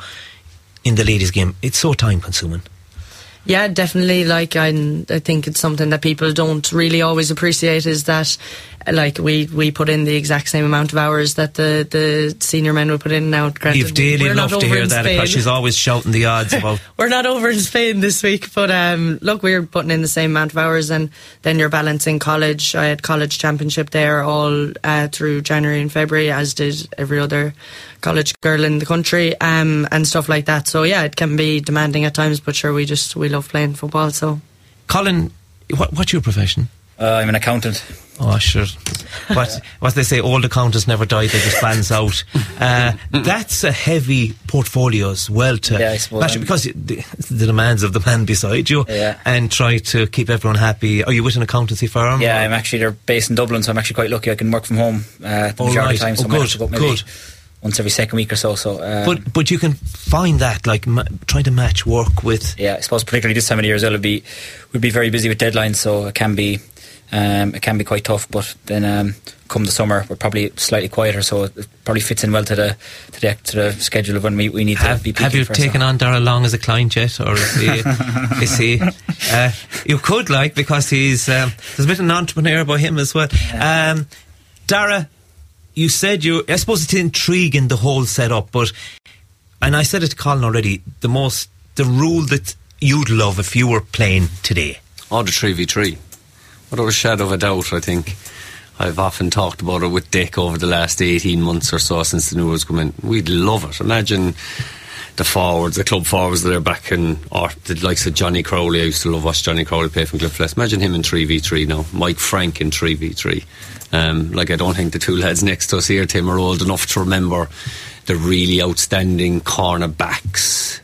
in the ladies' game, it's so time consuming. Yeah, definitely. Like, I, I think it's something that people don't really always appreciate, is that, like, we, we put in the exact same amount of hours that the, the senior men would put in now. Granted, You've daily loved to hear that, Spain. Because she's always shouting the odds about. We're not over in Spain this week, but um, look, we're putting in the same amount of hours, and then you're balancing college. I had college championship there all uh, through January and February, as did every other college girl in the country, um, and stuff like that. So yeah, it can be demanding at times, but sure, we just we love playing football. So, Colin, what, what's your profession? Uh, I'm an accountant. Oh, sure. What what they say, old accountants never die, they just balance out. Uh, that's a heavy portfolio as well to yeah, I suppose match, because the, the demands of the man beside you, yeah. and try to keep everyone happy. Are you with an accountancy firm? Yeah, or? I'm actually, they're based in Dublin, so I'm actually quite lucky. I can work from home uh, the oh, majority right. of the time, so oh, I might good, have to go up maybe good. once every second week or so. so um, but but you can find that, like, ma- trying to match work with. Yeah, I suppose particularly this time of the year as well, it'll be, we'll be very busy with deadlines, so it can be um, it can be quite tough. But then um, come the summer, we're probably slightly quieter, so it probably fits in well to the to the, to the schedule of when we, we need have, to be peaking. Have you for taken so. on Darragh Long as a client yet, or is he? is he? Uh, you could, like, because he's um, there's a bit of an entrepreneur about him as well. Yeah. Um, Darragh, you said you. I suppose it's intriguing, the whole setup, but, and I said it to Colin already, the most the rule that you'd love if you were playing today. Oh, the three v three. Without a shadow of a doubt, I think. I've often talked about it with Dick over the last eighteen months or so since the new rules come in. We'd love it. Imagine the forwards, the club forwards that are back in, or the likes of Johnny Crowley. I used to love watch Johnny Crowley play from Cliffless. Imagine him in three v three now. Mike Frank in three v three. Um, like, I don't think the two lads next to us here, Tim, are old enough to remember the really outstanding cornerbacks,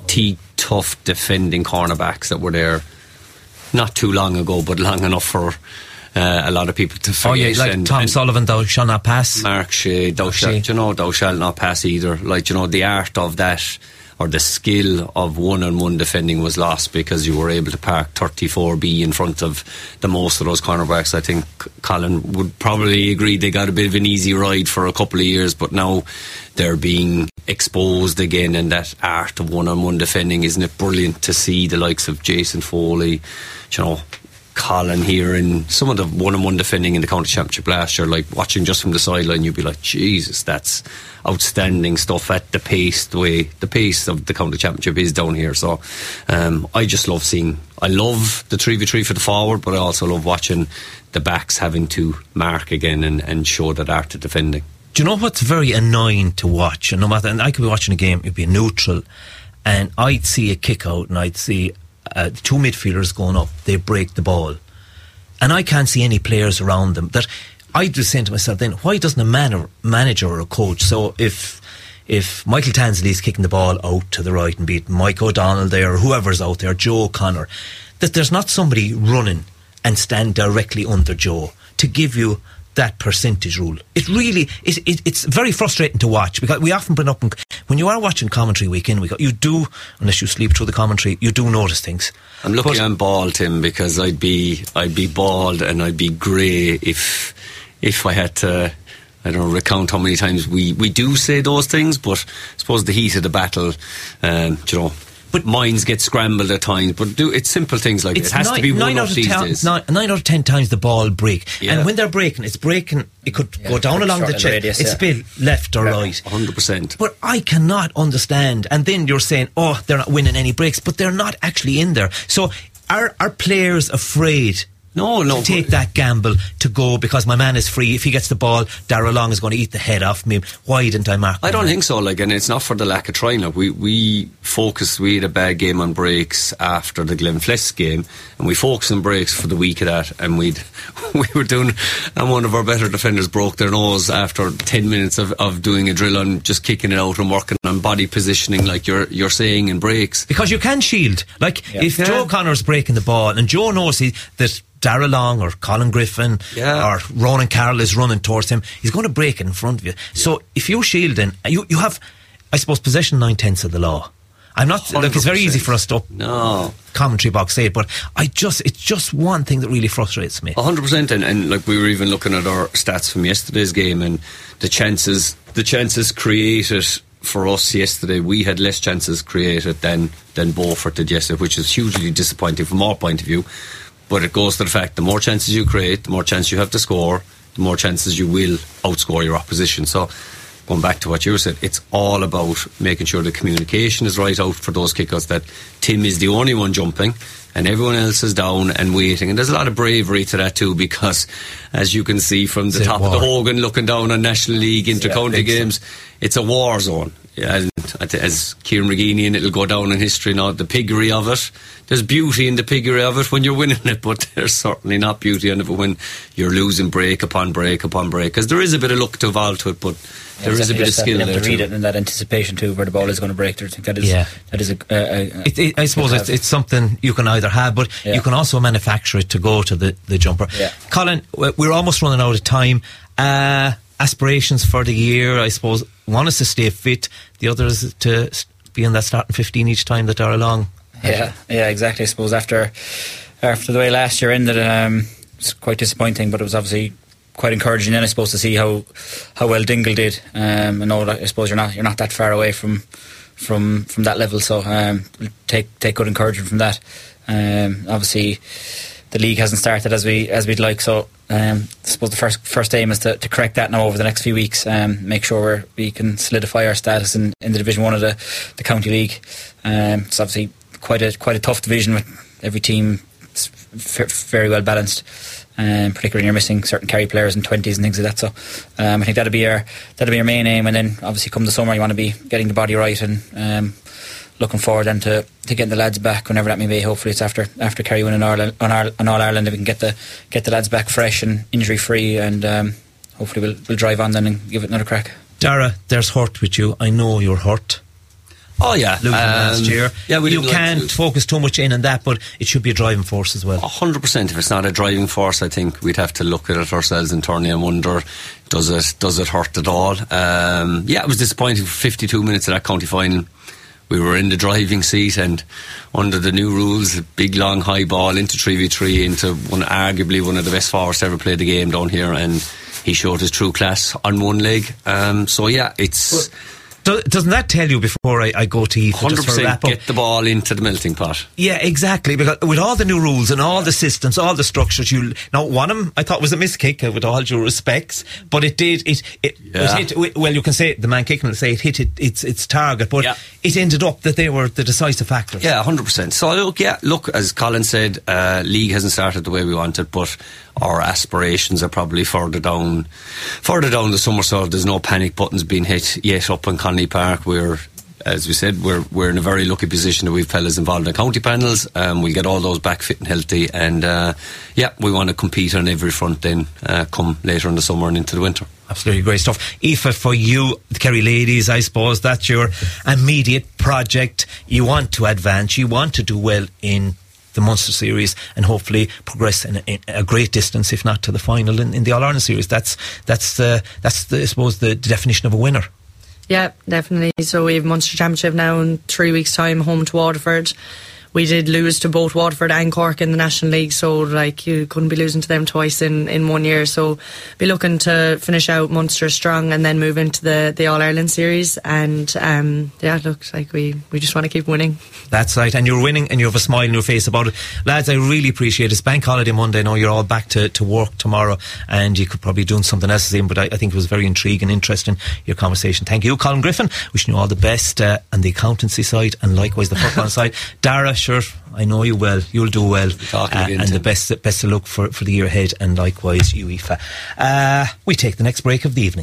T tough defending cornerbacks that were there not too long ago, but long enough for uh, a lot of people to forget. Oh yeah, like and, Tom and Sullivan, thou shalt not pass. Mark Shea, thou shalt, you know, thou shalt not pass either. Like, you know, the art of that, or the skill of one-on-one defending was lost because you were able to park thirty-four B in front of the most of those cornerbacks. I think Colin would probably agree they got a bit of an easy ride for a couple of years, but now they're being exposed again, and that art of one-on-one defending, isn't it brilliant to see the likes of Jason Foley, you know, Colin here, and some of the one-on-one defending in the county championship last year, like watching just from the sideline, you'd be like, Jesus, that's outstanding stuff at the pace, the way the pace of the county championship is down here. So um, I just love seeing, I love the three v three for the forward, but I also love watching the backs having to mark again and, and show that art of defending. Do you know what's very annoying to watch? And no matter, and I could be watching a game, it'd be neutral, and I'd see a kick out, and I'd see uh, two midfielders going up, they break the ball, and I can't see any players around them. That I'd be saying to myself then, why doesn't a man- manager or a coach, so if if Michael Tansley's kicking the ball out to the right, and be it Mike O'Donnell there or whoever's out there, Joe O'Connor, that there's not somebody running and stand directly under Joe to give you that percentage rule. It really it, it, it's very frustrating to watch, because we often bring up, and when you are watching commentary week in week out, you do, unless you sleep through the commentary, you do notice things. I'm lucky but, I'm bald, Tim, because I'd be I'd be bald and I'd be grey if if I had to, I don't know, recount how many times we, we do say those things, but I suppose the heat of the battle, um, you know, but but minds get scrambled at times. But do it's simple things like it has nine, to be one of these ten, days. Nine, nine out of ten times the ball break, yeah. and when they're breaking, it's breaking. It could yeah, go down along the chest. Radius, it's yeah. a bit left or right. one hundred percent. But I cannot understand. And then you're saying, oh, they're not winning any breaks, but they're not actually in there. So are are players afraid? No, no. To take that gamble to go because my man is free. If he gets the ball, Darragh Long is going to eat the head off me. Why didn't I mark? I don't man? think so. Like, and it's not for the lack of trying. Like, we we focused. We had a bad game on breaks after the Glenflesk game, and we focused on breaks for the week of that. And we'd we were doing, and one of our better defenders broke their nose after ten minutes of, of doing a drill on just kicking it out and working on body positioning, like you're you're saying in breaks. Because you can shield. Like yeah. if yeah. Joe Connor's breaking the ball, and Joe knows he, that Darragh Long or Colin Griffin yeah. or Ronan Carroll is running towards him, he's going to break it in front of you. So if you're shielding, you, you have, I suppose, possession nine-tenths of the law. I'm not, look, it's very easy for us to no. commentary box say it, but I just, it's just one thing that really frustrates me. one hundred percent, and, and like we were even looking at our stats from yesterday's game, and the chances, the chances created for us yesterday, we had less chances created than, than Beaufort did yesterday, which is hugely disappointing from our point of view. But it goes to the fact the more chances you create, the more chance you have to score, the more chances you will outscore your opposition. So going back to what you said, it's all about making sure the communication is right out for those kickouts, that Tim is the only one jumping and everyone else is down and waiting. And there's a lot of bravery to that too, because as you can see from the it's top of the Hogan looking down on National League inter-county yeah, games, it's a war zone. Yeah, and as Kieran McGeaney, and it'll go down in history now, the piggery of it. There's beauty in the piggery of it when you're winning it, but there's certainly not beauty in it when you're losing break upon break upon break, because there is a bit of luck to evolve to it, but yeah, there exactly, is a bit of skill there to too. read it and that anticipation too, where the ball is going to break. I think that is, yeah. that is a, a, a it, it, I suppose it's, it's something you can either have, but yeah. you can also manufacture it to go to the, the jumper. Yeah. Colin, we're almost running out of time. Uh, aspirations for the year, I suppose. One is to stay fit, the other is to be in that starting fifteen each time that Darragh Long. Yeah, yeah, exactly. I suppose after after the way last year ended, um, it's quite disappointing, but it was obviously quite encouraging then, I suppose, to see how how well Dingle did. Um, I know that I suppose you're not you're not that far away from from from that level, so um, take take good encouragement from that. Um, obviously, the league hasn't started as we as we'd like, so um, I suppose the first first aim is to, to correct that now over the next few weeks. Um, make sure we're, we can solidify our status in, in the Division One of the, the County League. Um, it's obviously quite a quite a tough division with every team f- very well balanced. Um, particularly when you're missing certain Kerry players in twenties and things like that. So um, I think that'll be our that'll be our main aim, and then obviously come the summer you want to be getting the body right and um, looking forward then to, to getting the lads back whenever that may be. Hopefully it's after after Kerry winning Ireland, on, All, on All Ireland, if we can get the get the lads back fresh and injury free, and um, hopefully we'll we'll drive on then and give it another crack. Darragh, there's hurt with you. I know you're hurt. Oh yeah, losing um, last year. Yeah, we you can't like to focus too much in on that, but it should be a driving force as well. A hundred percent. If it's not a driving force, I think we'd have to look at it ourselves internally and wonder, does it does it hurt at all? Um, yeah, it was disappointing for fifty-two minutes of that county final. We were in the driving seat, and under the new rules, a big long high ball into three v three into one, arguably one of the best forwards to ever play the game down here, and he showed his true class on one leg. Um, so yeah, it's. But doesn't that tell you before I, I go to Aoife, one hundred percent just for wrap up, get the ball into the melting pot? Yeah, exactly, because with all the new rules and all the systems, all the structures, you now one of them I thought was a miss kick, with all due respects, but it did it it, yeah. it hit, well, you can say the man kicking will say it hit it, its its target, but yeah. it ended up that they were the decisive factors. Yeah, one hundred percent. So look, yeah, look, as Colin said, uh, league hasn't started the way we wanted, but our aspirations are probably further down further down the summer, so there's no panic buttons being hit yet up in Connolly Park. We're, as we said, we're we're in a very lucky position that we've fellas involved in county panels. Um, we'll get all those back fit and healthy, and uh, yeah, we want to compete on every front then uh, come later in the summer and into the winter. Absolutely great stuff. Aoife, for you, the Kerry ladies, I suppose that's your immediate project. You want to advance, you want to do well in the Munster series and hopefully progress in a, in a great distance, if not to the final in, in the All Ireland series. That's that's uh, that's the, I suppose the definition of a winner. Yeah, definitely. So we have Munster Championship now in three weeks' time, home to Waterford. we did lose to both Waterford and Cork in the National League, so like you couldn't be losing to them twice in, in one year. So be looking to finish out Munster strong and then move into the, the All-Ireland series. And um, yeah, it looks like we, we just want to keep winning. That's right, and you're winning and you have a smile on your face about it. Lads, I really appreciate it. It's Bank Holiday Monday. I know you're all back to, to work tomorrow and you could probably be doing something else, but I, I think it was very intriguing, interesting, your conversation. Thank you, Colin Griffin. Wishing you all the best uh, on the accountancy side and likewise the football side. Dara, sure, I know you well. You'll do well. Uh, and the best best of luck for, for the year ahead, and likewise UEFA. Uh, we take the next break of the evening.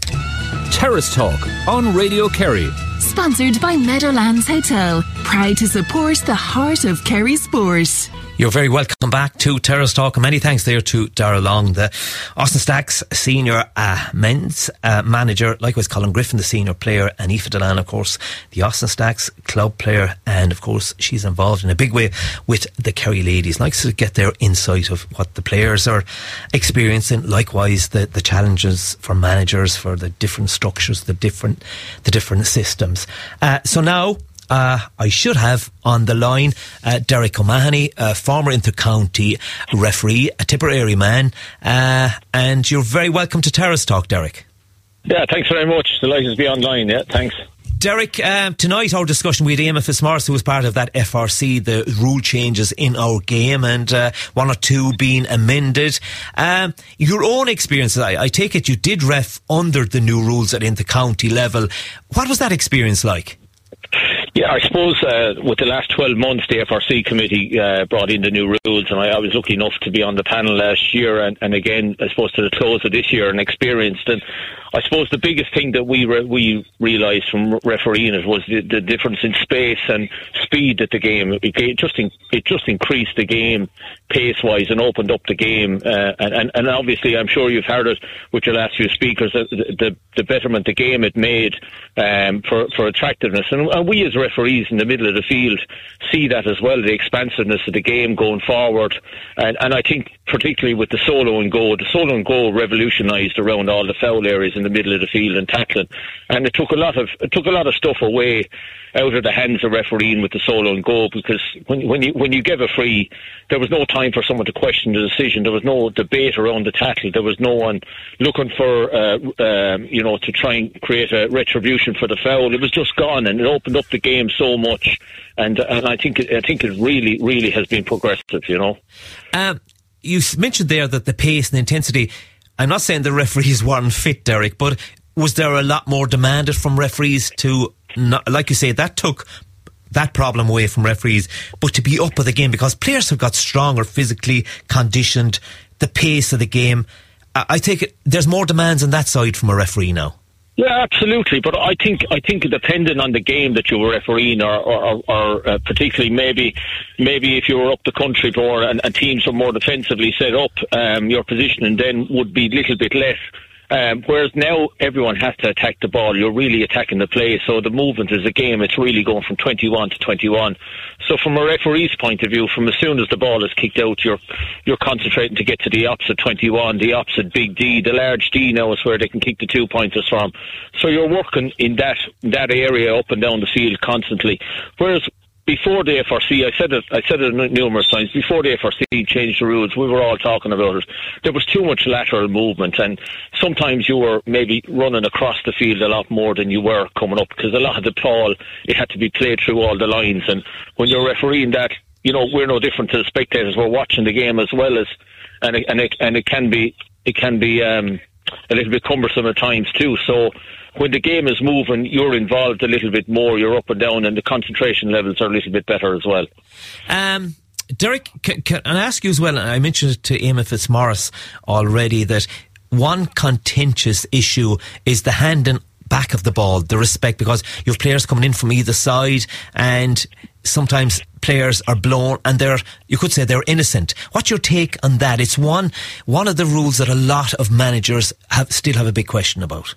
Terrace Talk on Radio Kerry. Sponsored by Meadowlands Hotel. Proud to support the heart of Kerry sport. You're very welcome back to Terrace Talk, and many thanks there to Darragh Long, the Austin Stacks senior uh, men's uh, manager, likewise Colin Griffin, the senior player, and Aoife Delan, of course, the Austin Stacks club player, and of course she's involved in a big way with the Kerry ladies. Likes to get their insight of what the players are experiencing, likewise the, the challenges for managers, for the different structures, the different the different systems. Uh, so now Uh, I should have on the line uh, Derek O'Mahony, a former inter-county referee, a Tipperary man, uh, and you're very welcome to Terrace Talk, Derek. Yeah, thanks very much. Delighted to be online, yeah, thanks. Derek, um, tonight our discussion with Eamon Fitzmaurice, who was part of that F R C, the rule changes in our game, and uh, one or two being amended. Um, your own experiences, I, I take it you did ref under the new rules at inter-county level. What was that experience like? Yeah, I suppose uh, with the last twelve months, the F R C committee uh, brought in the new rules, and I, I was lucky enough to be on the panel last year, and, and again, I suppose to the close of this year, and experienced. And I suppose the biggest thing that we re- we realised from refereeing it was the, the difference in space and speed at the game. It, it just in, it just increased the game pace-wise and opened up the game. Uh, and, and, and obviously, I'm sure you've heard it with your last few speakers, the, the, the betterment the game it made um, for, for attractiveness. And, and we as referees in the middle of the field see that as well, the expansiveness of the game going forward. And, and I think particularly with the solo and go, the solo and go revolutionised around all the foul areas in the middle of the field and tackling, and it took a lot of it took a lot of stuff away out of the hands of refereeing with the solo and go, because when, when you when you give a free, there was no time for someone to question the decision. There was no debate around the tackle. There was no one looking for uh, um, you know to try and create a retribution for the foul. It was just gone, and it opened up the game so much. And and I think I think it really really has been progressive. You know. Um, you mentioned there that the pace and the intensity. I'm not saying the referees weren't fit, Derek, but was there a lot more demanded from referees to, not, like you say, that took that problem away from referees, but to be up with the game, because players have got stronger, physically conditioned, the pace of the game. I take it there's more demands on that side from a referee now. Yeah, absolutely. But I think I think depending on the game that you were refereeing, or, or, or uh, particularly maybe maybe if you were up the country more and, and teams were more defensively set up, um, your positioning then would be a little bit less. Um, whereas now everyone has to attack the ball. You're really attacking the play. So the movement is a game. It's really going from twenty-one to twenty-one. So from a referee's point of view, from as soon as the ball is kicked out, you're you're concentrating to get to the opposite twenty-one, the opposite big D. The large D now is where they can kick the two pointers from. So you're working in that that area up and down the field constantly. Whereas before the F R C, I said it I said it numerous times, before the F R C changed the rules, we were all talking about it, there was too much lateral movement, and sometimes you were maybe running across the field a lot more than you were coming up, because a lot of the ball, it had to be played through all the lines, and when you're refereeing that, you know, we're no different to the spectators. We're watching the game as well as, and it, and it, and it can be, it can be um, a little bit cumbersome at times too, so when the game is moving, you're involved a little bit more, you're up and down, and the concentration levels are a little bit better as well. Um, Derek, can, can I ask you as well, I mentioned it to Eamon Fitzmaurice already, that one contentious issue is the handing back of the ball, the respect, because you have players coming in from either side, and sometimes players are blown and they're, you could say they're innocent. What's your take on that? It's one one of the rules that a lot of managers have still have a big question about.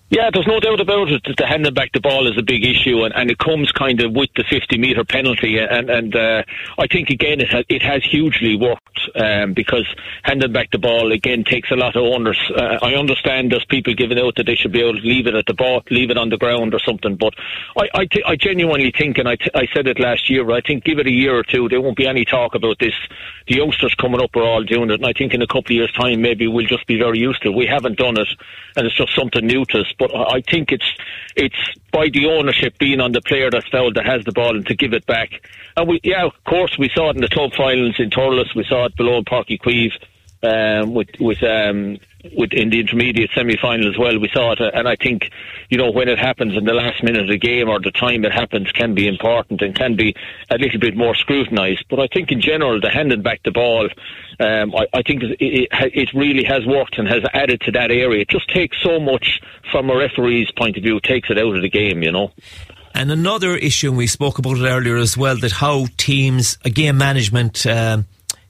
Yeah, there's no doubt about it that the handing back the ball is a big issue, and, and it comes kind of with the fifty metre penalty, and, and uh, I think again it has, it has hugely worked, um, because handing back the ball again takes a lot of onus. Uh, I understand there's people giving out that they should be able to leave it at the ball, leave it on the ground or something, but I I, th- I genuinely think, and I, t- I said it last year, I think give it a year or two, there won't be any talk about this. The youngsters coming up are all doing it, and I think in a couple of years' time maybe we'll just be very used to it. We haven't done it, and it's just something new to us. But I think it's it's by the ownership being on the player that's fouled that has the ball and to give it back. And we, yeah, of course, we saw it in the club finals in Thurles. We saw it below in Páirc Uí Chaoimh, um, with with um, with in the intermediate semi-final as well. We saw it, and I think, you know, when it happens in the last minute of the game or the time it happens can be important and can be a little bit more scrutinised. But I think in general, the handing back the ball, um, I, I think it, it, it really has worked and has added to that area. It just takes so much from a referee's point of view, takes it out of the game, you know. And another issue, and we spoke about it earlier as well, that how teams, game management, um,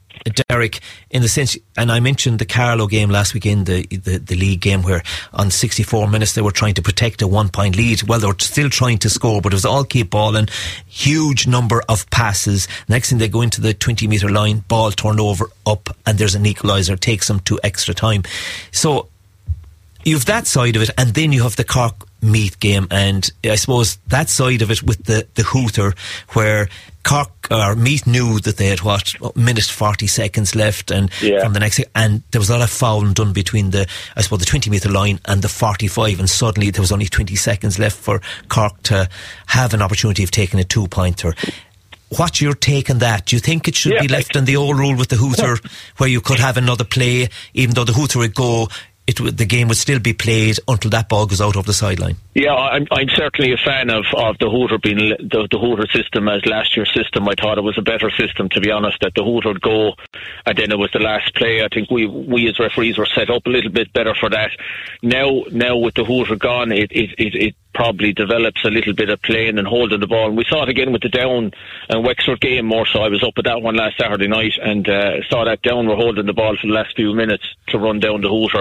Derek, in the sense, and I mentioned the Carlow game last weekend, the, the the league game, where on sixty-four minutes they were trying to protect a one point lead. Well, they were still trying to score, but it was all keep ball and huge number of passes. Next thing, they go into the twenty metre line, ball turned over up, and there's an equaliser, takes them to extra time. So you've that side of it, and then you have the Cork Meath game, and I suppose that side of it with the, the hooter, where Cork or Meath knew that they had what minute forty seconds left, and yeah. from the next, and there was a lot of fouling done between the, I suppose, the twenty metre line and the forty-five, and suddenly there was only twenty seconds left for Cork to have an opportunity of taking a two pointer. What's your take on that? Do you think it should yeah, be left in the old rule with the hooter, where you could have another play, even though the hooter would go, it would, the game would still be played until that ball goes out of the sideline? Yeah, I'm, I'm certainly a fan of, of the hooter being the, the hooter system as last year's system. I thought it was a better system, to be honest, that the hooter would go and then it was the last play. I think we we as referees were set up a little bit better for that. Now, now with the hooter gone, it it, it, it probably develops a little bit of playing and holding the ball. And we saw it again with the Down and Wexford game more so. I was up at that one last Saturday night and uh, saw that Down were holding the ball for the last few minutes to run down the hooter.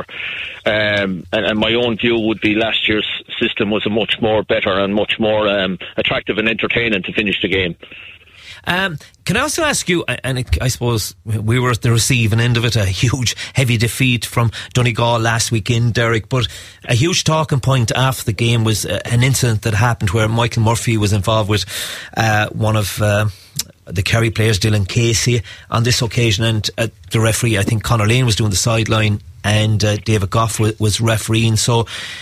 Um, and, and my own view would be last year's system was a much more better and much more um, attractive and entertaining to finish the game. Um, can I also ask you, and it, I suppose we were at the receiving end of it, a huge heavy defeat from Donegal last weekend, Derek, but a huge talking point after the game was uh, an incident that happened where Michael Murphy was involved with uh, one of uh, the Kerry players, Dylan Casey, on this occasion, and uh, the referee, I think Conor Lane, was doing the sideline and uh, David Goff was, was refereeing. So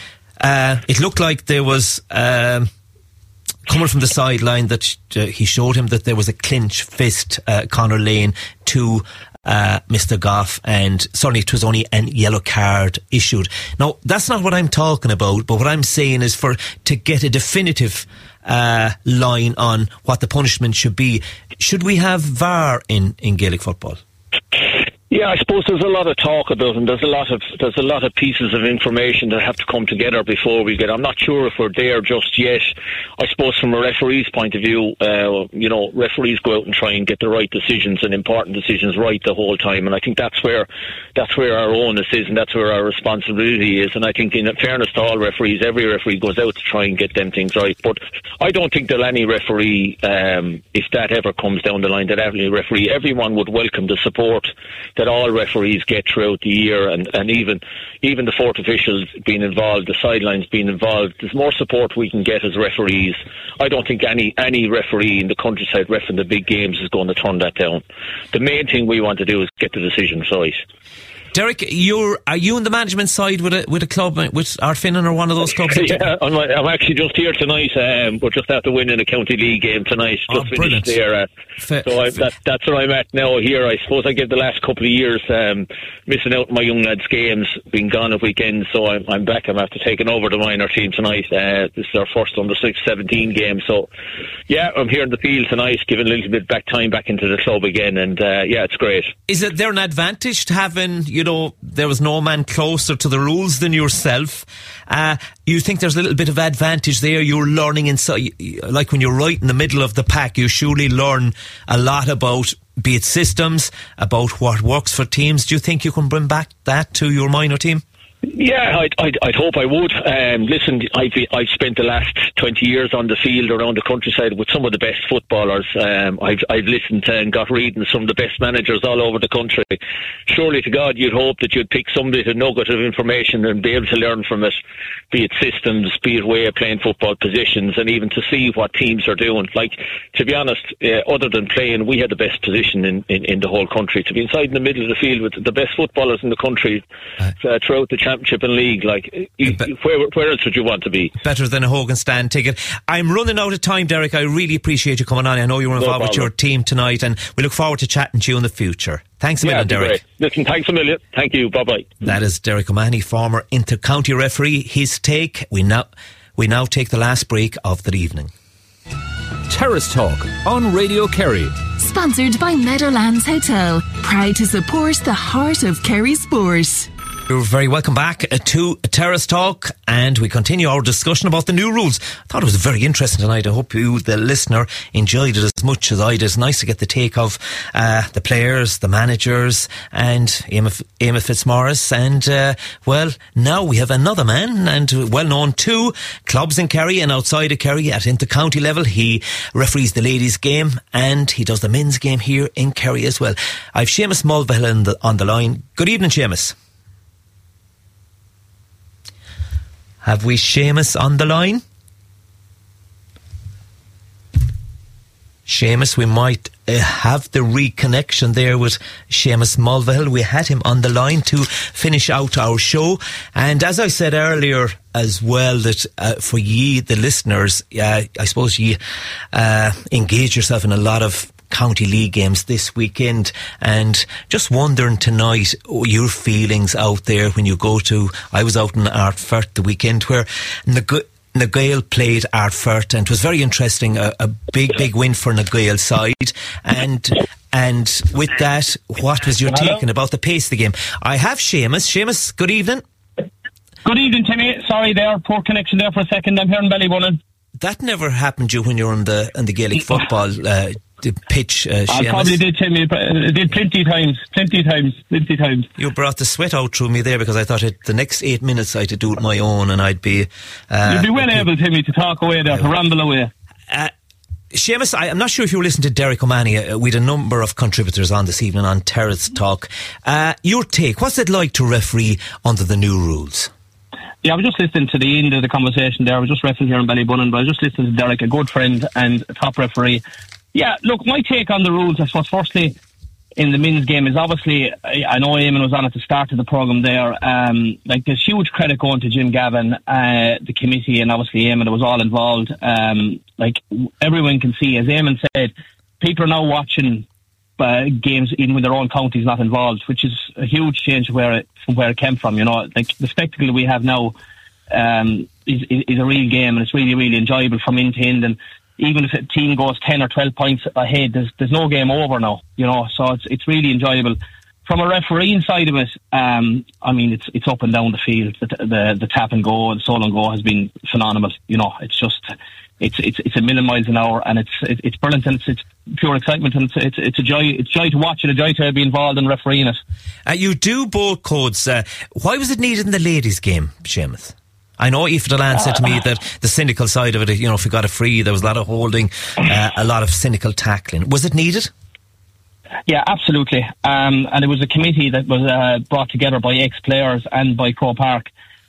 uh, it looked like there was um, coming from the sideline that uh, he showed him that there was a clinch fist, uh, Conor Lane, to uh, Mister Goff, and certainly it was only a yellow card issued. Now, that's not what I'm talking about, but what I'm saying is for to get a definitive uh, line on what the punishment should be, should we have V A R in, in Gaelic football? Yeah, I suppose there's a lot of talk about it. There's a lot of there's a lot of pieces of information that have to come together before we get. I'm not sure if we're there just yet. I suppose from a referee's point of view, uh, you know, referees go out and try and get the right decisions and important decisions right the whole time. And I think that's where that's where our onus is, and that's where our responsibility is. And I think, in fairness to all referees, every referee goes out to try and get them things right. But I don't think there'll any referee, um, if that ever comes down the line, that any referee, everyone would welcome the support that all referees get throughout the year, and, and even even the fourth officials being involved, the sidelines being involved. There's more support we can get as referees. I don't think any any referee in the countryside refereeing the big games is going to turn that down. The main thing we want to do is get the decisions right. Derek, you're are you on the management side with a with a club, with Art Finnan or one of those clubs? Yeah, I'm, I'm actually just here tonight. Um, we're just after winning a county league game tonight. Just oh, finished brilliant. there. Uh, F- so I, that, that's where I'm at now. Here, I suppose I get the last couple of years um, missing out on my young lads' games, being gone at weekends. So I'm, I'm back. I'm after taking over the minor team tonight. Uh, this is our first under six seventeen game. So yeah, I'm here in the field tonight, giving a little bit back time back into the club again, and uh, yeah, it's great. Is it there an advantage to having, you know, there was no man closer to the rules than yourself? Uh, you think there's a little bit of advantage there? You're learning inside, like when you're right in the middle of the pack, you surely learn a lot about, be it systems, about what works for teams. Do you think you can bring back that to your minor team? Yeah, I'd, I'd, I'd hope I would. Um, listen, I've, I've spent the last twenty years on the field around the countryside with some of the best footballers. Um, I've, I've listened to and got readings from the best managers all over the country. Surely to God, you'd hope that you'd pick some bit of nugget of information and be able to learn from it, be it systems, be it way of playing football, positions, and even to see what teams are doing. Like, to be honest, uh, other than playing, we had the best position in, in, in the whole country. To be inside in the middle of the field with the best footballers in the country uh, throughout the championship and league, like, you, be- where, where else would you want to be? Better than a Hogan stand ticket. I'm running out of time, Derek. I really appreciate you coming on. I know you were involved no with your team tonight, and we look forward to chatting to you in the future. Thanks a yeah, million, Derek. Great. Listen, thanks a million. Thank you. Bye-bye. That is Derek O'Mahony, former inter-county referee. His take. We now, we now take the last break of the evening. Terrace Talk on Radio Kerry. Sponsored by Meadowlands Hotel. Proud to support the heart of Kerry sport. You're very welcome back to Terrace Talk, and we continue our discussion about the new rules. I thought it was very interesting tonight. I hope you, the listener, enjoyed it as much as I did. It's nice to get the take of uh, the players, the managers, and Eamon, Eamon Fitzmaurice. And, uh, well, now we have another man, and well known to clubs in Kerry and outside of Kerry at inter-county level. He referees the ladies' game, and he does the men's game here in Kerry as well. I've Seamus Mulvihill on the, on the line. Good evening, Seamus. Have we Seamus on the line? Seamus, we might uh, have the reconnection there with Seamus Mulvihill. We had him on the line to finish out our show. And as I said earlier as well, that uh, for ye, the listeners, uh, I suppose ye uh, engage yourself in a lot of county league games this weekend, and just wondering tonight your feelings out there when you go to, I was out in Ardfert the weekend where Nag- Nagale played Ardfert, and it was very interesting, a, a big big win for Nagale side, and and with that, what was your taking about the pace of the game? I have Seamus. Seamus, good evening. Good evening, Timmy. Sorry there, poor connection there for a second. I'm here in Ballybunnan. That never happened to you when you're on the on the Gaelic football uh, the pitch, uh, I probably did, Timmy. It did plenty times, plenty times, plenty times. You brought the sweat out through me there, because I thought it, the next eight minutes I had to do it my own, and I'd be... Uh, You'd be well able, Timmy, to talk away there, to ramble away. Uh, Seamus, I, I'm not sure if you listened to Derek O'Mahony. Uh, we had a number of contributors on this evening on Terrace Talk. Uh, your take, what's it like to referee under the new rules? Yeah, I was just listening to the end of the conversation there. I was just refereeing here in Ballybunnan, but I was just listening to Derek, a good friend and a top referee. Yeah, look, my take on the rules, I suppose, firstly, in the men's game is obviously, I know Eamon was on at the start of the programme there, um, like there's huge credit going to Jim Gavin, uh, the committee, and obviously Eamon, that was all involved. Um, like, everyone can see, as Eamon said, people are now watching uh, games even when their own county's not involved, which is a huge change where it, from where it came from, you know. Like, the spectacle we have now um, is, is, is a real game, and it's really, really enjoyable from end to end, and even if a team goes ten or twelve points ahead, there's there's no game over now, you know. So it's it's really enjoyable. From a refereeing side of it, um, I mean, it's it's up and down the field. The the, the tap and go, the solo and go has been phenomenal. You know, it's just it's it's it's a million miles an hour, and it's it, it's brilliant, and it's, it's pure excitement, and it's, it's it's a joy. It's joy to watch it, a joy to be involved in refereeing it. Uh, you do both codes. Uh, why was it needed in the ladies' game, Seamus? I know Aoife Delan said to me that the cynical side of it, you know, if we got a free, there was a lot of holding, uh, a lot of cynical tackling. Was it needed? Yeah, absolutely. Um, and it was a committee that was uh, brought together by ex-players and by Croke Park,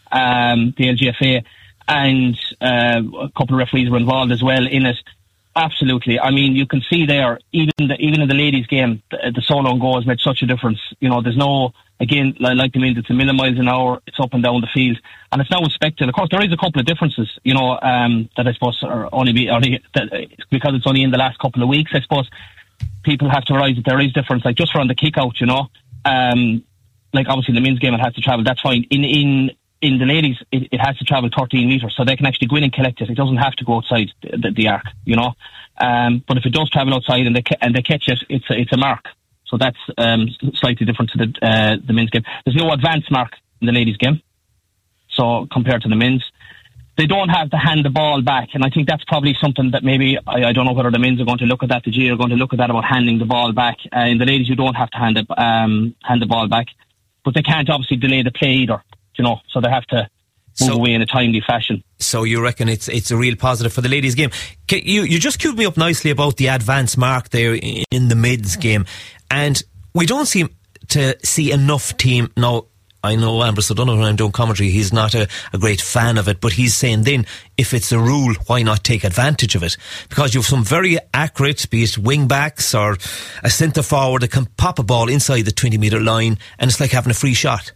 um, the L G F A, and uh, a couple of referees were involved as well in it. Absolutely. I mean, you can see there, even the, even in the ladies' game, the, the solo and go has made such a difference. You know, there's no, again, like the mean, it's a million miles an hour, it's up and down the field, and it's now inspected. Of course, there is a couple of differences, you know, um, that I suppose are only, be, only that, because it's only in the last couple of weeks, I suppose, people have to realise that there is difference, like just for on the kick out, you know, um, like obviously in the men's game it has to travel, that's fine. In, in, in the ladies, it, it has to travel thirteen metres, so they can actually go in and collect it. It doesn't have to go outside the, the, the arc, you know. Um, but if it does travel outside and they and they catch it, it's a, it's a mark. So that's um, slightly different to the uh, the men's game. There's no advance mark in the ladies' game, so compared to the men's, they don't have to hand the ball back, and I think that's probably something that maybe I, I don't know whether the men's are going to look at that. The G are going to look at that about handing the ball back. Uh, in the ladies, you don't have to hand it, um, hand the ball back, but they can't obviously delay the play either. you know, so they have to move so, away in a timely fashion. So you reckon it's it's a real positive for the ladies' game? Can you you just queued me up nicely about the advance mark there in the mids game, and we don't seem to see enough team now. I know Ambrose O'Donoghue, when I'm doing commentary, he's not a, a great fan of it, but he's saying then, if it's a rule, why not take advantage of it? Because you have some very accurate, be it wing backs or a centre forward that can pop a ball inside the twenty metre line, and it's like having a free shot.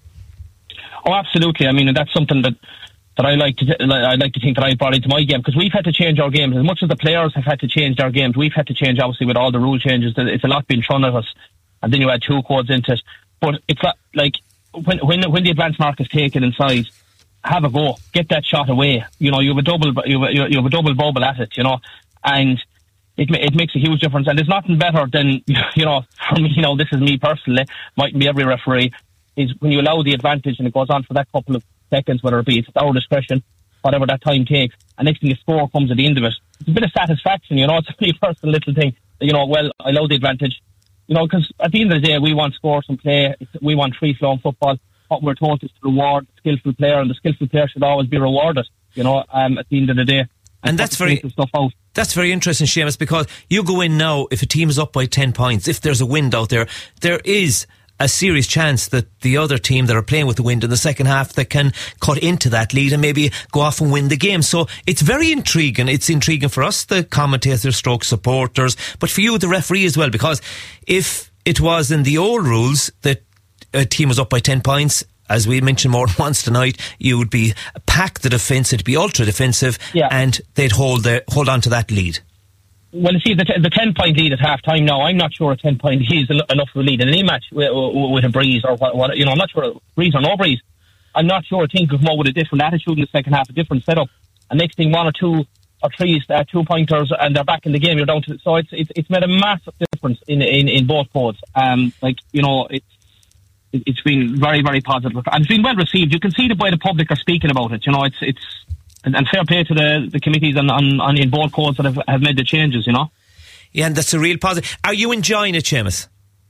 Oh, absolutely. I mean, and that's something that, that I like to I like to think that I brought into my game, because we've had to change our games. As much as the players have had to change their games, we've had to change, obviously, with all the rule changes. It's a lot being thrown at us, and then you add two codes into it. But it's not, like, when when when the advance mark is taken inside, have a go, get that shot away. You know, you have a double you have a, you have a double bubble at it. You know, and it it makes a huge difference. And there's nothing better than, you know, for me, you know, this is me personally, mightn't be every referee, is when you allow the advantage and it goes on for that couple of seconds, whether it be it's our discretion, whatever that time takes, and next thing a score comes at the end of it. It's a bit of satisfaction. You know, it's a pretty personal little thing. You know, well, I allow the advantage. You know, because at the end of the day, we want scores and play. We want free-flowing football. What we're told is to reward the skillful player, and the skillful player should always be rewarded, you know, um, at the end of the day. And that's very stuff out. That's very interesting, Seamus, because you go in now, if a team is up by ten points, if there's a wind out there, there is a serious chance that the other team that are playing with the wind in the second half, that can cut into that lead and maybe go off and win the game. So it's very intriguing. It's intriguing for us, the commentators, stroke supporters, but for you, the referee as well, because if it was in the old rules that a team was up by ten points, as we mentioned more than once tonight, you would be pack the defence, it'd be ultra defensive, yeah. and they'd hold the, hold on to that lead. Well, you see, the, t- the ten-point lead at half-time now, I'm not sure a ten-point lead is enough of a lead in any match with, with a breeze or what, what, you know, I'm not sure, breeze or no breeze. I'm not sure. I think of more with a different attitude in the second half, a different setup. And next thing, one or two or three uh, two-pointers, and they're back in the game, you're down to, so it's it's, it's made a massive difference in in, in both codes. Um, like, you know, it's it, it's been very, very positive. And it's been well received. You can see the way the public are speaking about it. You know, it's, it's, And, and fair play to the, the committees on, on, on in both codes that have, have made the changes, you know. Yeah, and that's a real positive. Are you enjoying it, Seamus?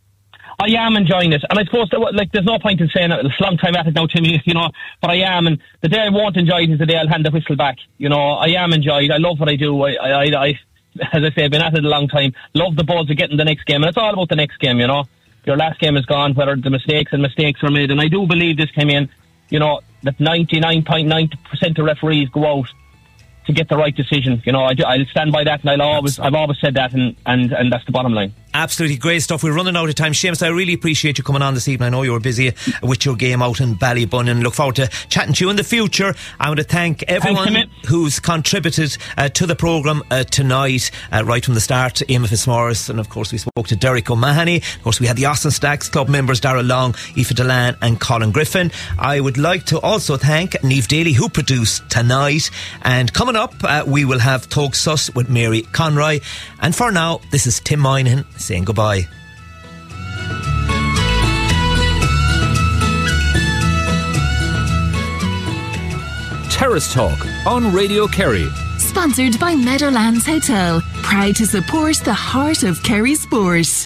I am enjoying it, and I suppose that, like, there's no point in saying it. It's a long time at it now, Timmy, you know. But I am, and the day I won't enjoy it is the day I'll hand the whistle back. You know, I am enjoyed. I love what I do. I, I, I, I as I say, I've been at it a long time. Love the buzz of getting the next game, and it's all about the next game. You know, your last game is gone, whether the mistakes and mistakes are made, and I do believe this came in. You know, that ninety-nine point nine percent of referees go out to get the right decision. You know, I do, I'll stand by that, and I'll always, I've always said that, and, and, and that's the bottom line. Absolutely great stuff. We're running out of time. Seamus, I really appreciate you coming on this evening. I know you were busy with your game out in Ballybunion. Look forward to chatting to you in the future. I want to thank everyone Thanks, who's contributed uh, to the programme uh, tonight, uh, right from the start. Eamon Fitzmaurice, and of course we spoke to Derek O'Mahony. Of course we had the Austin Stacks Club members, Darragh Long, Aoife Delan and Colin Griffin. I would like to also thank Niamh Daly, who produced tonight. And coming up, uh, we will have Tog Sus with Mary Conroy. And for now, this is Tim Moynihan saying goodbye. Terrace Talk on Radio Kerry. Sponsored by Meadowlands Hotel. Proud to support the heart of Kerry sport.